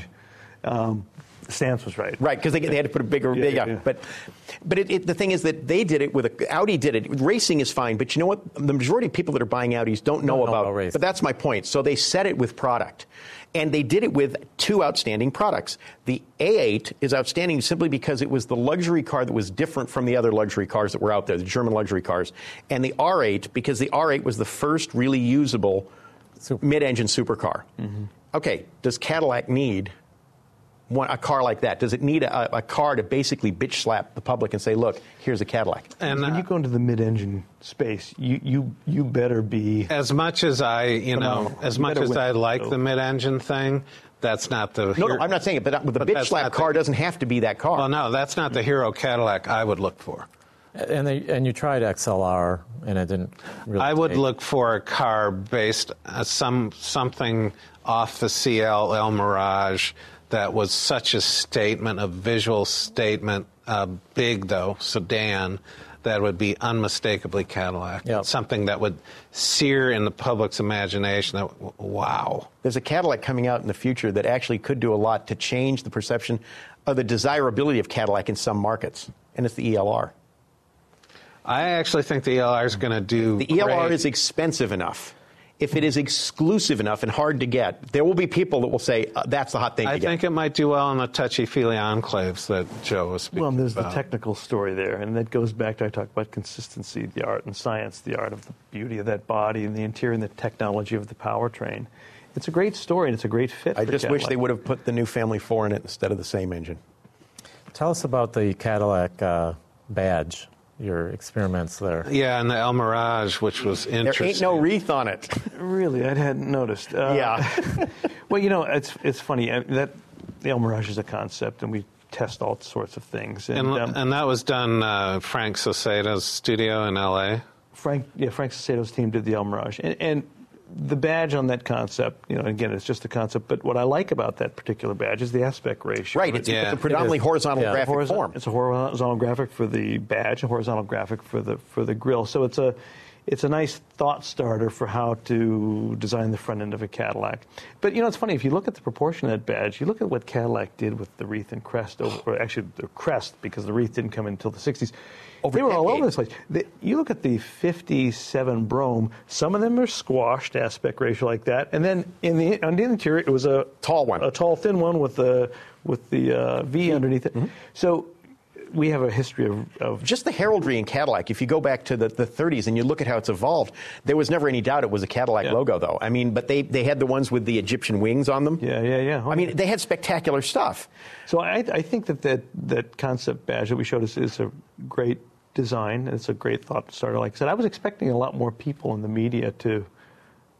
um, the stance was right. Right, because they, they had to put a bigger, Yeah, yeah, yeah, yeah. But, but it, it, the thing is that they did it with a Audi did it. Racing is fine, but you know what? The majority of people that are buying Audis don't know know about. about racing. But that's my point. So they set it with product, and they did it with two outstanding products. The A eight is outstanding simply because it was the luxury car that was different from the other luxury cars that were out there, the German luxury cars, and the R eight because the R eight was the first really usable Super. mid-engine supercar. Okay, does Cadillac need one, a car like that? Does it need a, a car to basically bitch slap the public and say, look, here's a Cadillac? And when uh, you go into the mid-engine space, you you you better be. as much as I, you know, Phenomenal. as You much better as win. I like So- the mid-engine thing, that's not the. No, hero- no, I'm not saying it, but with the But bitch that's slap not the- car doesn't have to be that car. Well, no, that's not the hero Cadillac I would look for. And they, and you tried X L R, and it didn't really. I would take. look for a car based uh, some something off the C L El Mirage that was such a statement, a visual statement, uh, big though sedan that would be unmistakably Cadillac. Yep. Something that would sear in the public's imagination. That wow. There's a Cadillac coming out in the future that actually could do a lot to change the perception of the desirability of Cadillac in some markets, and it's the E L R. I actually think the E L R is going to do. The E L R great. is expensive enough. If it is exclusive enough and hard to get, there will be people that will say, uh, that's the hot thing I to get. think it might do well in the touchy-feely enclaves that Joe was speaking Well, and there's about. the technical story there, and that goes back to I talk about consistency, the art and science, the art of the beauty of that body, and the interior and the technology of the powertrain. It's a great story, and it's a great fit. I for just wish Cadillac. they would have put the new Family four in it instead of the same engine. Tell us about the Cadillac uh, badge, your experiments there. Yeah, and the El Mirage, which was There interesting. ain't no wreath on it. Really, I hadn't noticed. Uh, Yeah. Well, you know, it's it's funny uh, that the El Mirage is a concept, and we test all sorts of things. And, And, um, and that was done uh, Frank Soseda's studio in L A. Frank, yeah, Frank Sasato's team did the El Mirage, and, and the badge on that concept, you know, again, it's just a concept. But what I like about that particular badge is the aspect ratio. Right, it's, Yeah. it's a predominantly It is. horizontal Yeah. graphic Horizon- form. It's a horizontal graphic for the badge, a horizontal graphic for the for the grill. So it's a it's a nice thought starter for how to design the front end of a Cadillac. But you know, it's funny if you look at the proportion of that badge. You look at what Cadillac did with the wreath and crest, over, or actually the crest, because the wreath didn't come in until the sixties. Over They were all over decades. this place. The, you look at the fifty-seven Brougham. Some of them are squashed aspect ratio like that, and then in the on the interior it was a Tall one. a tall, thin one with the with the uh, V underneath it. Mm-hmm. So we have a history of, of Just the heraldry in Cadillac, if you go back to the, the thirties and you look at how it's evolved, there was never any doubt it was a Cadillac Yeah. logo, though. I mean, but they, they had the ones with the Egyptian wings on them. yeah, yeah, yeah. I mean, they had spectacular stuff. so I, I think that, that that concept badge that we showed us is a great design. It's a great thought starter. Like I said, I was expecting a lot more people in the media to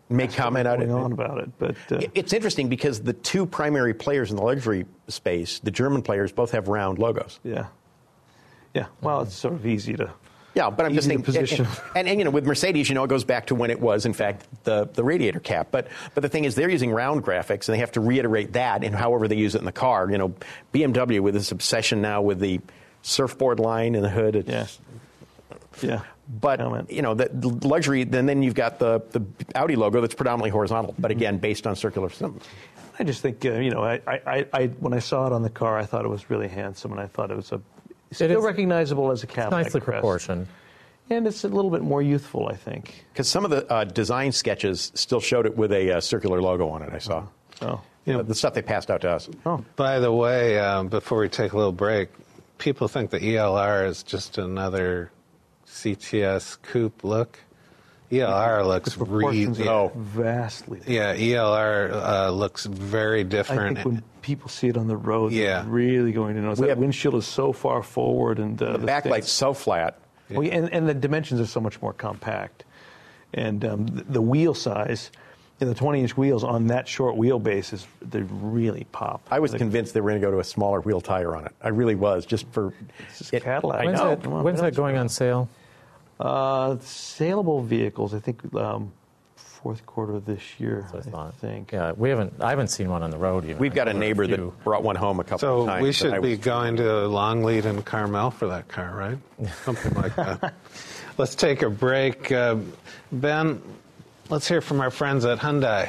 make comment on it. Going on about it, but uh, It's interesting because the two primary players in the luxury space, the German players, both have round logos. yeah, yeah. Well, it's sort of easy to. Yeah, but I'm just Easy saying, to position. And, and, and you know, with Mercedes, you know, it goes back to when it was, in fact, the, the radiator cap. But but the thing is, they're using round graphics, and they have to reiterate that in however they use it in the car. You know, B M W with this obsession now with the surfboard line in the hood. It's, Yeah. Yeah. But Comment. you know, the luxury. Then then you've got the the Audi logo that's predominantly horizontal, but again based on circular symbols. I just think uh, you know, I, I, I when I saw it on the car, I thought it was really handsome, and I thought it was a still is- recognizable as a It's Cadillac nicely crest. proportioned. And it's a little bit more youthful, I think. Because some of the uh, design sketches still showed it with a uh, circular logo on it. I saw. Oh. The, the stuff they passed out to us. Oh. By the way, um, before we take a little break, people think the E L R is just another C T S coupe look. E L R looks really, Proportions yeah, are vastly different. yeah, E L R uh, looks very I different. think when people see it on the road, Yeah. they're really going to notice. We That have- windshield is so far forward, and uh, The backlight's so flat. Well, yeah, and, and the dimensions are so much more compact. And um, the, the wheel size, and the twenty-inch wheels on that short wheelbase, is, they really pop. I was They- convinced they were going to go to a smaller wheel tire on it. I really was, just for It's a Cadillac. I When's know. that, Come on, when's what that going on sale? Uh, saleable vehicles, I think, um, fourth quarter of this year, That's what I I thought. think. Yeah, we haven't. I haven't seen one on the road even. We've got a I've neighbor ordered that few. brought one home a couple So of times. we that should I be was- going to Longleat and Carmel for that car, right? Something like that. Let's take a break. Uh, Ben, let's hear from our friends at Hyundai.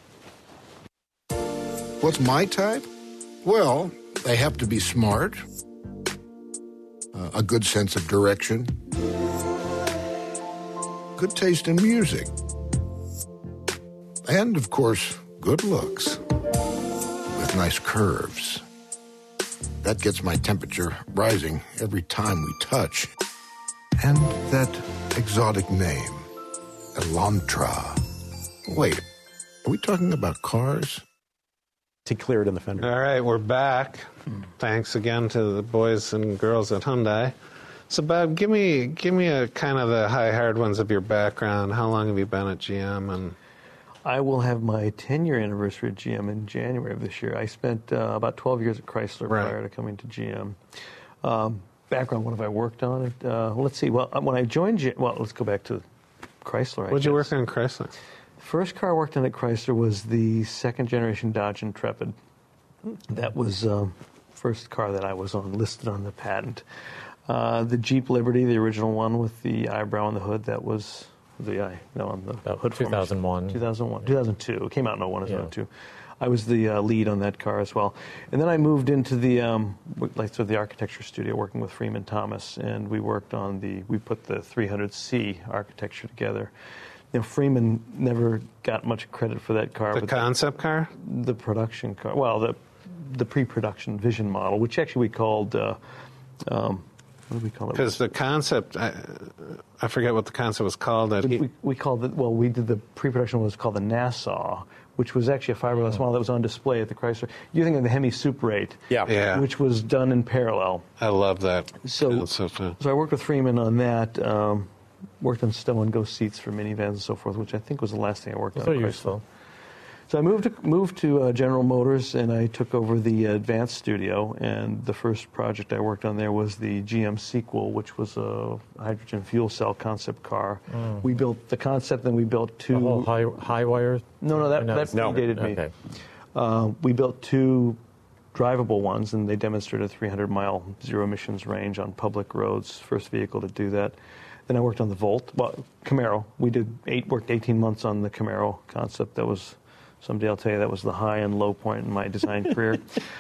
What's my type? Well, they have to be smart, uh, a good sense of direction, good taste in music, and, of course, good looks with nice curves. That gets my temperature rising every time we touch. And that exotic name, Elantra. Wait, are we talking about cars? to clear it in the fender. All right, we're back. Thanks again to the boys and girls at Hyundai. So, Bob, give me give me a kind of the high hard ones of your background. How long have you been at G M? And I will have my ten-year anniversary at G M in January of this year. I spent uh, about twelve years at Chrysler Right. prior to coming to G M. Um, background, what have I worked on? Uh, let's see. Well, when I joined G M, well, let's go back to Chrysler. I what'd you guess. work on Chrysler? First car I worked on at Chrysler was the second-generation Dodge Intrepid. That was the um, first car that I was on, listed on the patent. Uh, the Jeep Liberty, the original one with the eyebrow on the hood, that was the eye, no, on the About hood. two thousand one. two thousand one. two thousand two. It came out in oh one as Yeah. well, too. I was the uh, lead on that car as well. And then I moved into the, um, like, so the architecture studio working with Freeman Thomas, and we worked on the, we put the three hundred C architecture together. You know, Freeman never got much credit for that car. The but concept car? the production car, well, the the pre-production vision model, which actually we called, uh, um, what do we call it? Because the concept, I, I forget what the concept was called. That We, he, we, we called it, well, we did the pre-production one was called the Nassau, which was actually a fiberglass model that was on display at the Chrysler. You're thinking of the Hemi Super eight, Yeah. Yeah. which was done in parallel. I love that So, concept. uh, so I worked with Freeman on that, um, worked on stow and go seats for minivans and so forth, which I think was the last thing I worked Those on are at Chrysler. useful. So I moved to, moved to uh, General Motors, and I took over the Advanced Studio, and the first project I worked on there was the G M Sequel, which was a hydrogen fuel cell concept car. We built the concept, then we built two... The whole high, high wire. no, no, that, No, that no. predated me. Okay. Uh, we built two drivable ones, and they demonstrated a three hundred mile zero emissions range on public roads. First vehicle to do that. Then I worked on the Volt, well, Camaro. We did eight, worked eighteen months on the Camaro concept. That was, someday I'll tell you, that was the high and low point in my design career.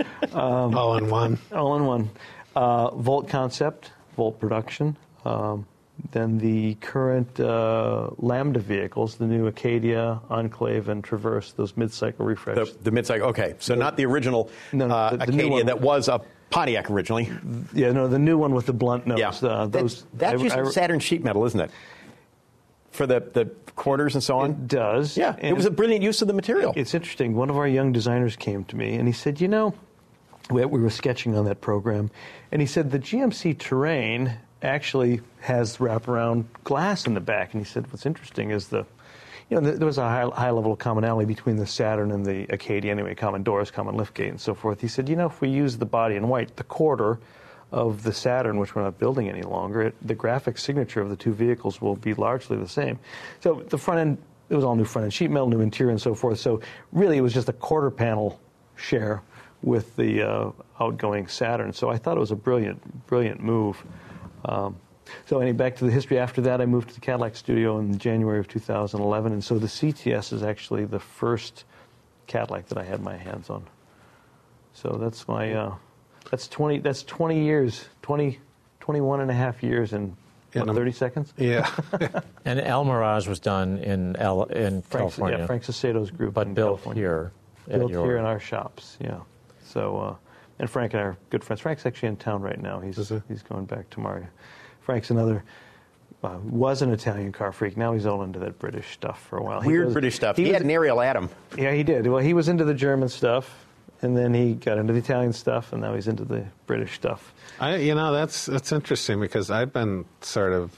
all in one. All in one. Uh, Volt concept, Volt production. Um, then the current uh, Lambda vehicles, the new Acadia, Enclave, and Traverse, those mid-cycle refresh. The, the mid-cycle, okay. So not the original No, no, uh, the- the new Acadia one. that was a Pontiac originally. Yeah, no, the new one with the blunt nose. Yeah. Uh, those that's I- using I- Saturn sheet metal, isn't it? For the, the quarters and so on? It does. Yeah, it And was a brilliant use of the material. It's interesting. One of our young designers came to me and he said, you know, we, we were sketching on that program, and he said the G M C Terrain actually has wraparound glass in the back. And he said, what's interesting is the, you know, there was a high, high level of commonality between the Saturn and the Acadia anyway, common doors, common liftgate, and so forth. He said, you know, if we use the body in white, the quarter of the Saturn, which we're not building any longer, it, the graphic signature of the two vehicles will be largely the same. So the front end, it was all new front end sheet metal, new interior, and so forth. So really, it was just a quarter panel share with the uh, outgoing Saturn. So I thought it was a brilliant, brilliant move. Um, so anyway, back to the history. After that, I moved to the Cadillac studio in January of two thousand eleven, and so the C T S is actually the first Cadillac that I had my hands on. So that's my, uh, that's twenty, that's twenty years, twenty, twenty-one and a half years in what, thirty seconds? Yeah. And El Mirage was done in El, in Frank's, California. Yeah, Frank Sasato's group But in built California. here. at Built your- here in our shops, yeah. So, uh, and Frank and I are good friends. Frank's actually in town right now. He's Is he? he's going back tomorrow. Frank's another, uh, was an Italian car freak. Now he's all into that British stuff for a while. He Weird goes- British stuff. He, was- had an Ariel Atom. Yeah, he did. Well, he was into the German stuff, and then he got into the Italian stuff, and now he's into the British stuff. I, you know, that's that's interesting because I've been sort of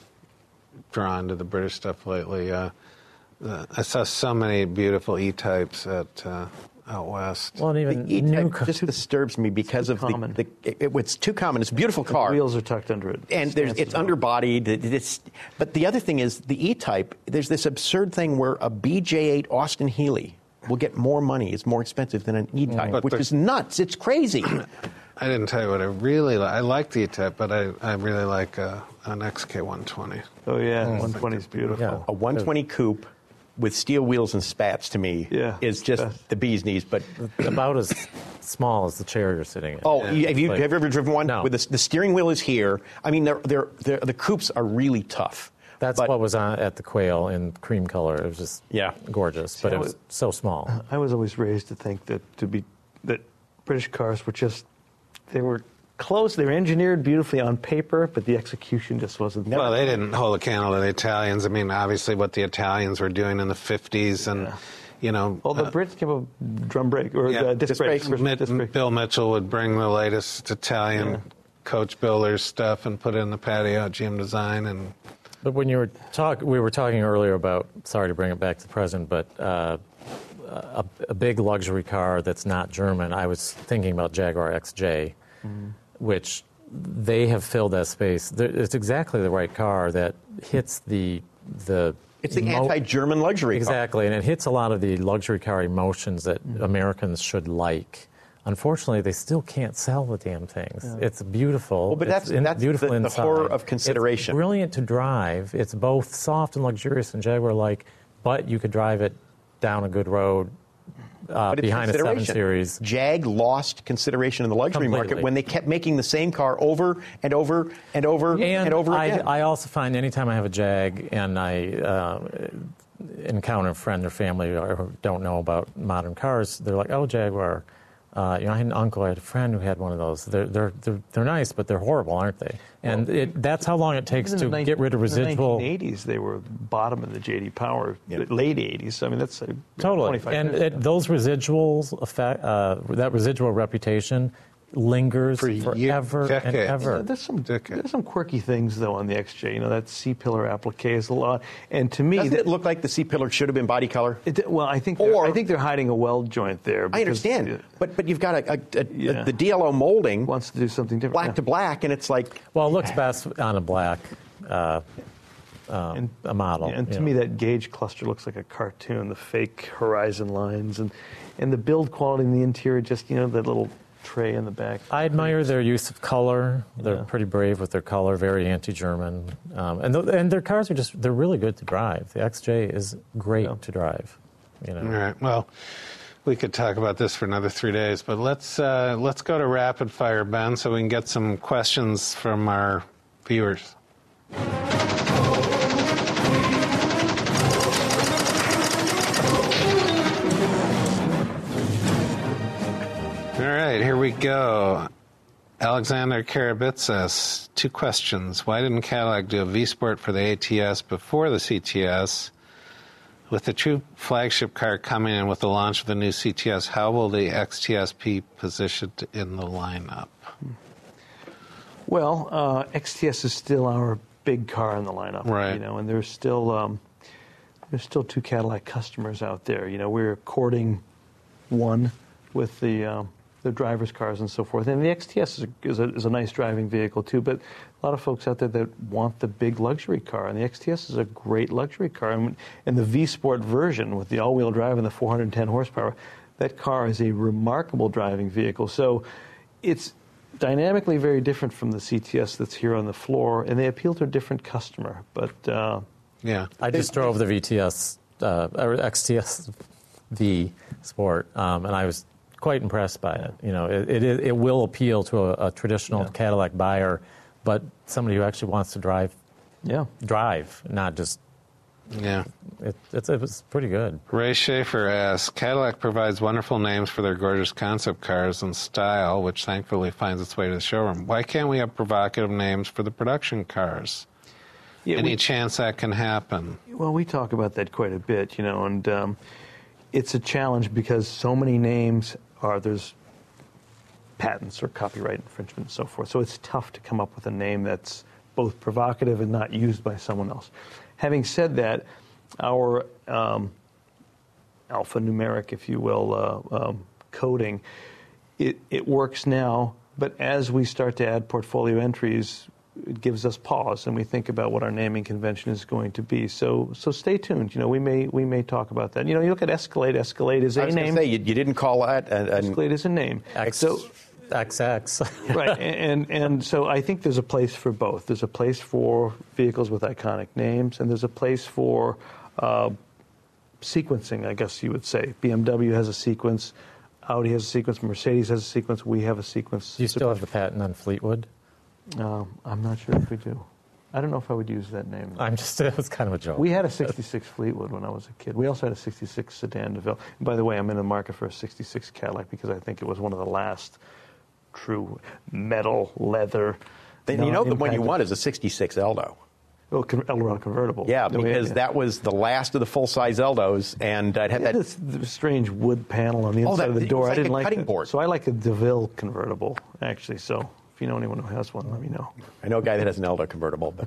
drawn to the British stuff lately. Uh, uh, I saw so many beautiful E-types at uh, out west. Well, and even The new E-Type cars. just disturbs me because too of common. the, the it, it's too common. It's a beautiful The car. wheels are tucked under it. And there's, Stance it's is well. underbodied. it- It's, but the other thing is the E-Type, there's this absurd thing where a B J eight Austin Healey will get more money. It's more expensive than an E-Type, But which the- is nuts. It's crazy. I didn't tell you what I really like. I like the E-type, but I, I really like uh, an X K one twenty. Oh, yeah, one twenty is beautiful. Yeah. A one twenty coupe with steel wheels and spats, to me, Yeah, is just best. the bee's knees. But About as small as the chair you're sitting in. oh, you- have you Like- have you ever driven one? No. With the, the steering wheel is here. I mean, they're, they're, they're, the coupes are really tough. That's But- what was on at the Quail in cream color. It was just Yeah. gorgeous, but I it was was- so small. I was always raised to think that to be that British cars were just they were close. They were engineered beautifully on paper, but the execution just wasn't there. Well, they didn't hold a candle to the Italians. I mean, obviously, what the Italians were doing in the fifties, and Yeah. you know, Well, the uh, Brits came up with drum brake or yeah, uh, disc, disc brakes. brakes. Mit- Disc brake. Bill Mitchell would bring the latest Italian Yeah. coach builders stuff and put it in the patio at G M Design, and But when you were talk, we were talking earlier about. Sorry to bring it back to the present, but uh, a, a big luxury car that's not German. I was thinking about Jaguar X J, Mm-hmm. which they have filled that space. There- It's exactly the right car that hits the the. It's the emo- anti-German luxury car. Exactly, and it hits a lot of the luxury car emotions that Mm-hmm. Americans should like. Unfortunately, they still can't sell the damn things. It's beautiful. Well, but it's that's- in- that's beautiful the- the inside. horror of consideration. It's brilliant to drive. It's both soft and luxurious and Jaguar-like, but you could drive it down a good road uh, But it's behind a seven consideration. series. Jag lost consideration in the luxury market Completely. when they kept making the same car over and over and over and, And over I, again. I also find anytime I have a Jag and I uh, encounter a friend or family or don't know about modern cars, they're like, "Oh, Jaguar." Uh, you know, I had an uncle, I had a friend who had one of those. They're they're they're, they're nice, but they're horrible, aren't they? And it, that's how long it takes In to the nine- get rid of residual. In the nineteen eighties, they were bottom of the J D Power, Yeah. late eighties. I mean, that's uh, Totally. twenty-five And years it, ago. those residuals, effect, uh, that residual reputation lingers For year- forever and decades. ever. Yeah, there's some Decade. there's some quirky things though on the X J. You know, that C-pillar applique is a lot, and to me, Doesn't that, it look like the C-pillar should have been body color? it, well, I think they're, Or- I think they're hiding a weld joint there. I because understand, it but but you've got a, a, a, Yeah. the D L O molding wants to do something different. black yeah. to black, and it's like Well, it looks best on a black uh, um, And- a model. Yeah, and you to know. me, that gauge cluster looks like a cartoon. The fake horizon lines and and the build quality in the interior, just you know, that little tray in the back. I admire their use of color. They're Yeah. pretty brave with their color, very anti-German, um, and th- and their cars are just—they're really good to drive. The X J is great Yeah. to drive. You know. all right. Well, we could talk about this for another three days, but let's uh, let's go to rapid fire, Ben, so we can get some questions from our viewers. All right, here we go. Alexander Karabitsas, two questions. Why didn't Cadillac do a V-Sport for the A T S before the C T S? With the true flagship car coming in with the launch of the new C T S, how will the X T S be positioned in the lineup? Well, uh, X T S is still our big car in the lineup, Right. You know, and there's still um, there's still two Cadillac customers out there. You know, we're courting one with the um, the driver's cars and so forth. And the X T S is a, is, a, is a nice driving vehicle too, but a lot of folks out there that want the big luxury car, and the X T S is a great luxury car. And, and the V-Sport version with the all-wheel drive and the four hundred ten horsepower, that car is a remarkable driving vehicle. So it's dynamically very different from the C T S that's here on the floor, and they appeal to a different customer. But uh, yeah, I just drove the V T S, uh, or X T S V Sport, um, and I was quite impressed by it. You know, it it, it will appeal to a, a traditional yeah. Cadillac buyer, but somebody who actually wants to drive, yeah, drive, not just. Yeah. It, it's, it was pretty good. Ray Schaefer asks, Cadillac provides wonderful names for their gorgeous concept cars and style, which thankfully finds its way to the showroom. Why can't we have provocative names for the production cars? Yeah, Any we, chance that can happen? Well, we talk about that quite a bit, you know, and um, it's a challenge because so many names are, there's patents or copyright infringement and so forth. So it's tough to come up with a name that's both provocative and not used by someone else. Having said that, our um, alphanumeric, if you will, uh, um, coding, it, it works now, but as we start to add portfolio entries, it gives us pause, and we think about what our naming convention is going to be. So, so stay tuned. You know, we may we may talk about that. You know, you look at Escalade. Escalade is a I was name. Say, you, you didn't call that. And, and Escalade is a name. X, so. X X. Right, and, and so I think there's a place for both. There's a place for vehicles with iconic names, and there's a place for uh, sequencing, I guess you would say. B M W has a sequence, Audi has a sequence, Mercedes has a sequence, we have a sequence. Do you still have the patent on Fleetwood? Uh, I'm not sure if we do. I don't know if I would use that name. I'm just, it was kind of a joke. We had a sixty-six Fleetwood when I was a kid. We also had a sixty-six Sedan DeVille. And by the way, I'm in the market for a sixty-six Cadillac because I think it was one of the last true metal, leather. Then you know the one you want is a sixty-six Eldo. Oh, con- Eldorado convertible. Yeah, because yeah. that was the last of the full-size Eldos, and I'd have it that this, this strange wood panel on the inside oh, that, of the door. like I didn't a like cutting it. board. So I like a DeVille convertible, actually. So if you know anyone who has one, let me know. I know a guy that has an Eldo convertible, but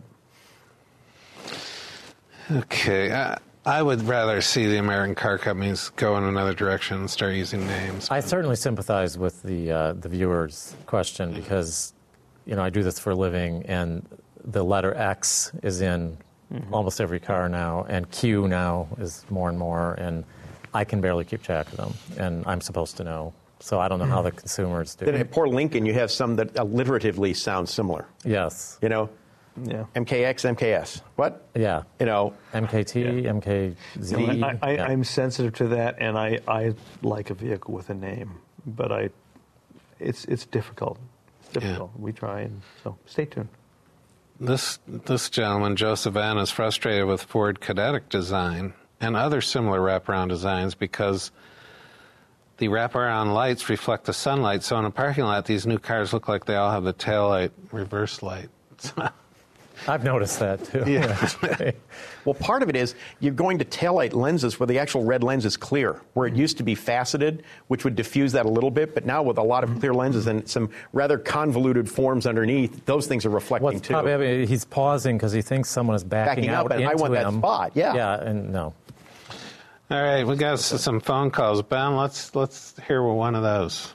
okay. I, I would rather see the American car companies go in another direction and start using names. I certainly sympathize with the uh, the viewer's question because, you know, I do this for a living, and the letter X is in mm-hmm. almost every car now, and Q now is more and more, and I can barely keep track of them, and I'm supposed to know. So I don't know how the consumers do. Then at poor Lincoln, you have some that alliteratively sound similar. Yes. You know? Yeah. M K X, M K S. What? Yeah. You know? M K T, yeah. M K Z. You know, I, I, yeah. I'm sensitive to that, and I, I like a vehicle with a name, but I, it's it's difficult. It's difficult. Yeah. We try, and so stay tuned. This this gentleman, Joseph N., is frustrated with Ford Cadetic design and other similar wraparound designs because the wraparound lights reflect the sunlight. So in a parking lot, these new cars look like they all have the taillight reverse light. I've noticed that, too. Yeah. Well, part of it is you're going to taillight lenses where the actual red lens is clear, where it used to be faceted, which would diffuse that a little bit. But now with a lot of clear lenses and some rather convoluted forms underneath, those things are reflecting, What's too. Probably, I mean, he's pausing because he thinks someone is backing, backing out up, and into I want him. that spot, yeah. Yeah, and no. All right, we got some phone calls. Ben, let's, let's hear one of those.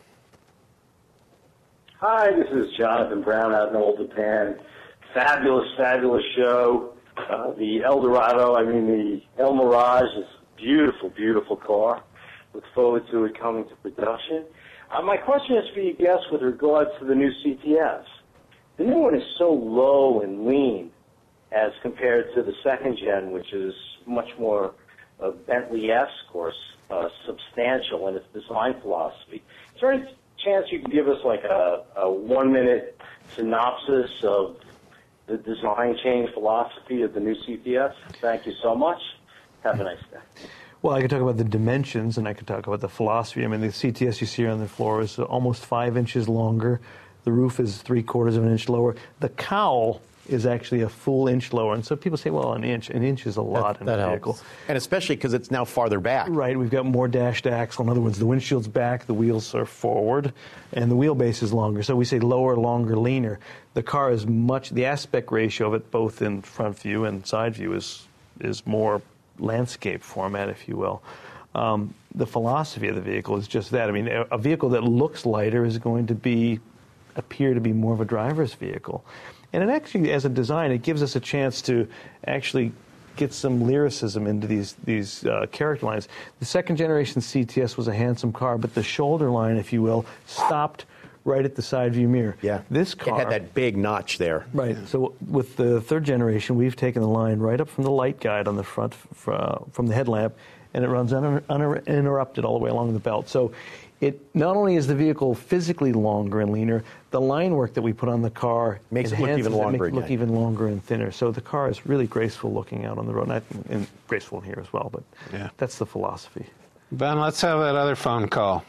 Hi, this is Jonathan Brown out in Old Japan. Fabulous, fabulous show. Uh, the Eldorado, I mean the El Mirage is a beautiful, beautiful car. Look forward to it coming to production. Uh, my question is for you guests with regards to the new C T S. The new one is so low and lean as compared to the second gen, which is much more uh, Bentley-esque or uh, substantial in its design philosophy. Is there any chance you can give us like a, a one-minute synopsis of the design change philosophy of the new C T S? Thank you so much. Have a nice day. Well, I could talk about the dimensions, and I could talk about the philosophy. I mean, the C T S you see on the floor is almost five inches longer. The roof is three quarters of an inch lower. The cowl is actually a full inch lower. And so people say, well, an inch. An inch is a lot that, in that a helps. vehicle. And especially because it's now farther back. Right. We've got more dashed axle. In other words, the windshield's back, the wheels are forward, and the wheelbase is longer. So we say lower, longer, leaner. The car is much, the aspect ratio of it, both in front view and side view, is is more landscape format, if you will. Um, the philosophy of the vehicle is just that. I mean, a, a vehicle that looks lighter is going to be appear to be more of a driver's vehicle. And it actually, as a design, it gives us a chance to actually get some lyricism into these these uh, character lines. The second generation C T S was a handsome car, but the shoulder line, if you will, stopped right at the side view mirror. Yeah. This car It had that big notch there. Right. So with the third generation, we've taken the line right up from the light guide on the front, uh, from the headlamp, and it runs un- uninterrupted all the way along the belt. So it not only is the vehicle physically longer and leaner, the line work that we put on the car Makes it look even longer Makes it look again. even longer and thinner. So the car is really graceful looking out on the road, and, I, and graceful in here as well. But Yeah. that's the philosophy. Ben, let's have that other phone call.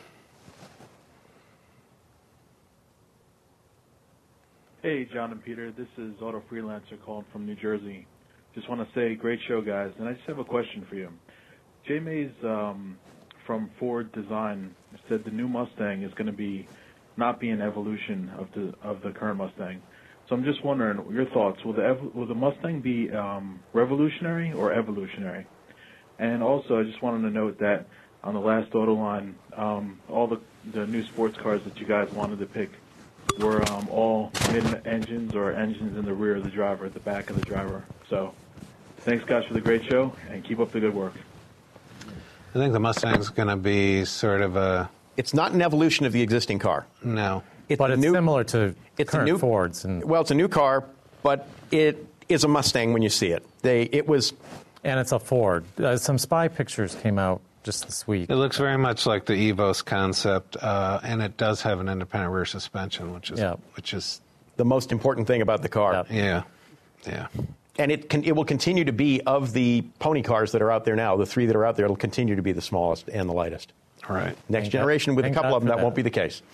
Hey, John and Peter. This is Auto Freelancer calling from New Jersey. Just want to say, great show, guys. And I just have a question for you. Jay Mays um, from Ford Design said the new Mustang is going to be not be an evolution of the of the current Mustang. So I'm just wondering your thoughts. Will the ev- will the Mustang be um, revolutionary or evolutionary? And also, I just wanted to note that on the last Autoline, um, all the the new sports cars that you guys wanted to pick were um, all mid-engines or engines in the rear of the driver, at the back of the driver. So thanks, guys, for the great show, and keep up the good work. I think the Mustang's going to be sort of a... It's not an evolution of the existing car. No. It's But a it's new, similar to it's current a new, Fords. And, Well, it's a new car, but it is a Mustang when you see it. They It was... and it's a Ford. Uh, some spy pictures came out just this week. It looks very much like the EVOS concept, uh, and it does have an independent rear suspension, which is... Yeah. Which is the most important thing about the car. yeah, yeah. And it can, it will continue to be, of the pony cars that are out there now, the three that are out there, it'll continue to be the smallest and the lightest. All right. Next Thank generation, God- with a thank couple God of them, for that, that. won't be the case.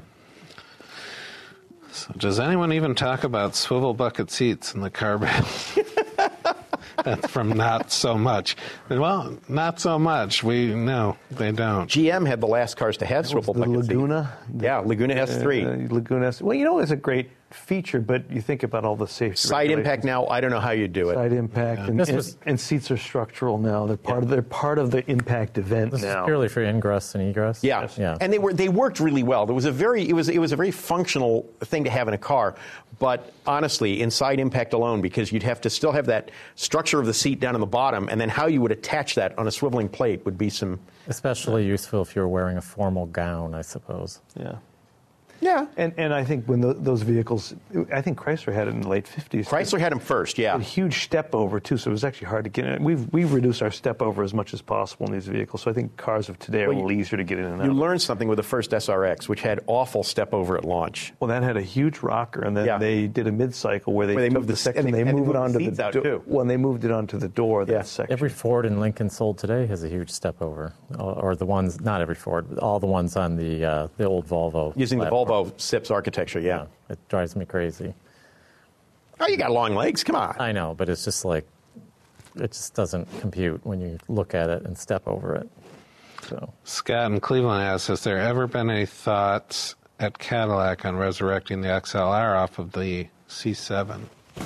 So does anyone even talk about swivel bucket seats in the car bed? That's from Not So Much. Well, not so much. We no, they don't. G M had the last cars to have swivel the bucket seats. Laguna? Yeah, Laguna S three. Uh, Laguna S. Well, you know, it's a great feature, but you think about all the safety Side regulations. impact now, I don't know how you do it. Side impact, and, This and, was- and seats are structural now. They're part of they're part of the impact event This now. is purely for ingress and egress. Yeah. yeah. And they were they worked really well. There was a very it was it was a very functional thing to have in a car, but honestly, in side impact alone, because you'd have to still have that structure of the seat down on the bottom, and then how you would attach that on a swiveling plate would be some. Especially useful if you're wearing a formal gown, I suppose. Yeah. Yeah. And and I think when tho- those vehicles, I think Chrysler had it in the late fifties. Chrysler had them first, yeah. A huge step over too, so it was actually hard to get in. We've we've reduced our step over as much as possible in these vehicles. So I think cars of today are Well, a little you- easier to get in and out. You learned something with the first S R X, which had awful step over at launch. Well, that had a huge rocker, and then Yeah. they did a mid-cycle where they, Where they took moved the the- section, and they- they and they moved it moved the onto seats the out, door. too. When they moved it onto the door, that Yeah. section. Every Ford and Lincoln sold today has a huge step over, or, or the ones, not every Ford, but all the ones on the uh, the old Volvo. Using platform. the Volvo S I P S architecture, yeah. Yeah, it drives me crazy. Oh, you got long legs, come on. I know, but it's just like, it just doesn't compute when you look at it and step over it. So Scott in Cleveland asks, has there ever been any thoughts at Cadillac on resurrecting the X L R off of the C seven?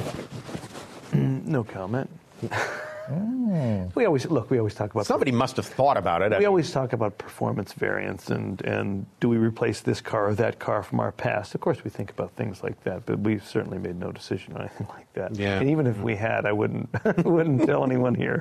No comment. We always look. We always talk about Somebody must have thought about it. I We mean, always talk about performance variance and, and do we replace this car or that car from our past? Of course, we think about things like that, but we've certainly made no decision on anything like that. Yeah. And even if we had, I wouldn't wouldn't tell anyone here.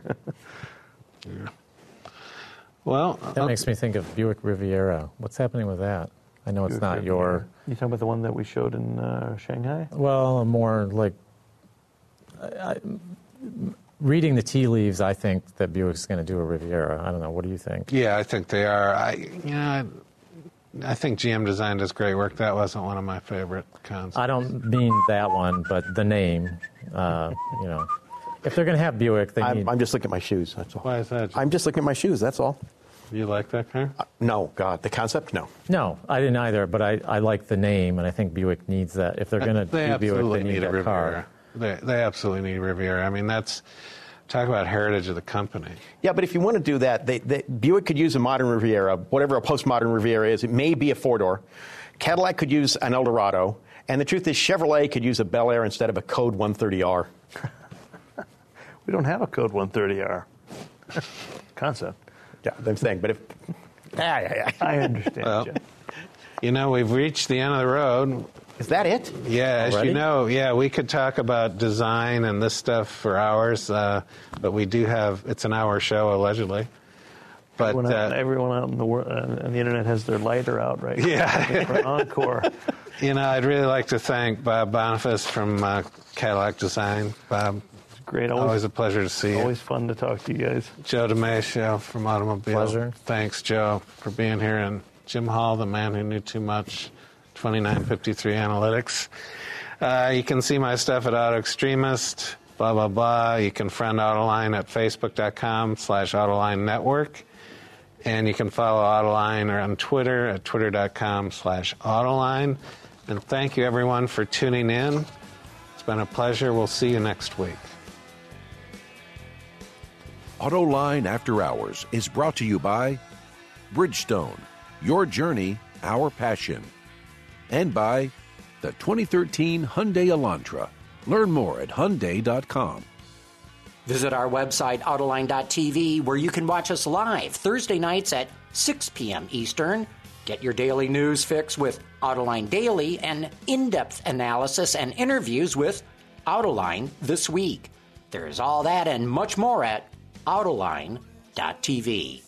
Well, that uh, makes me think of Buick Riviera. What's happening with that? I know it's not your, You talking about the one that we showed in uh, Shanghai? well, more like, I, I, reading the tea leaves, I think that Buick's going to do a Riviera. I don't know. What do you think? yeah, I think they are. I, you know, I, I think G M Design does great work. That wasn't one of my favorite concepts. I don't mean that one, but the name. Uh, you know, if they're going to have Buick, they I'm, need. I'm just looking at my shoes, that's all. Why is that? I'm just looking at my shoes, that's all. You like that car? Uh, no, God, the concept, no. No, I didn't either. But I, I like the name, and I think Buick needs that. If they're going to They do Buick, absolutely they need, need a that Riviera. car. They, they absolutely need Riviera. I mean, that's talk about heritage of the company. Yeah, but if you want to do that, they, they, Buick could use a modern Riviera, whatever a postmodern Riviera is. It may be a four-door. Cadillac could use an Eldorado. And the truth is, Chevrolet could use a Bel Air instead of a Code one thirty R. We don't have a Code one thirty R. concept. Yeah, I'm saying, but if yeah, yeah, yeah. I understand. Well, Jeff. You know, we've reached the end of the road. Is that it? Yeah, as Already? you know, yeah, we could talk about design and this stuff for hours, uh, but we do have, it's an hour show, allegedly. But Everyone out, uh, everyone out in the world, uh, on the internet has their lighter out, right? Yeah. For an encore. You know, I'd really like to thank Bob Boniface from uh, Cadillac Design. Bob, Great. always, Always, a pleasure to see you. always fun to talk to you guys. Joe DeMacio from Automobile. Pleasure. Thanks, Joe, for being here. And Jim Hall, the man who knew too much, twenty-nine fifty-three Analytics. Uh, you can see my stuff at Auto Extremist, blah, blah, blah. You can friend Autoline at facebook.com slash Autoline Network. And you can follow Autoline or on Twitter at twitter.com slash Autoline. And thank you, everyone, for tuning in. It's been a pleasure. We'll see you next week. Autoline After Hours is brought to you by Bridgestone, your journey, our passion. And by the twenty thirteen Hyundai Elantra. Learn more at Hyundai dot com. Visit our website, Autoline dot T V, where you can watch us live Thursday nights at six p.m. Eastern. Get your daily news fix with Autoline Daily and in-depth analysis and interviews with Autoline This Week. There's all that and much more at Autoline dot T V.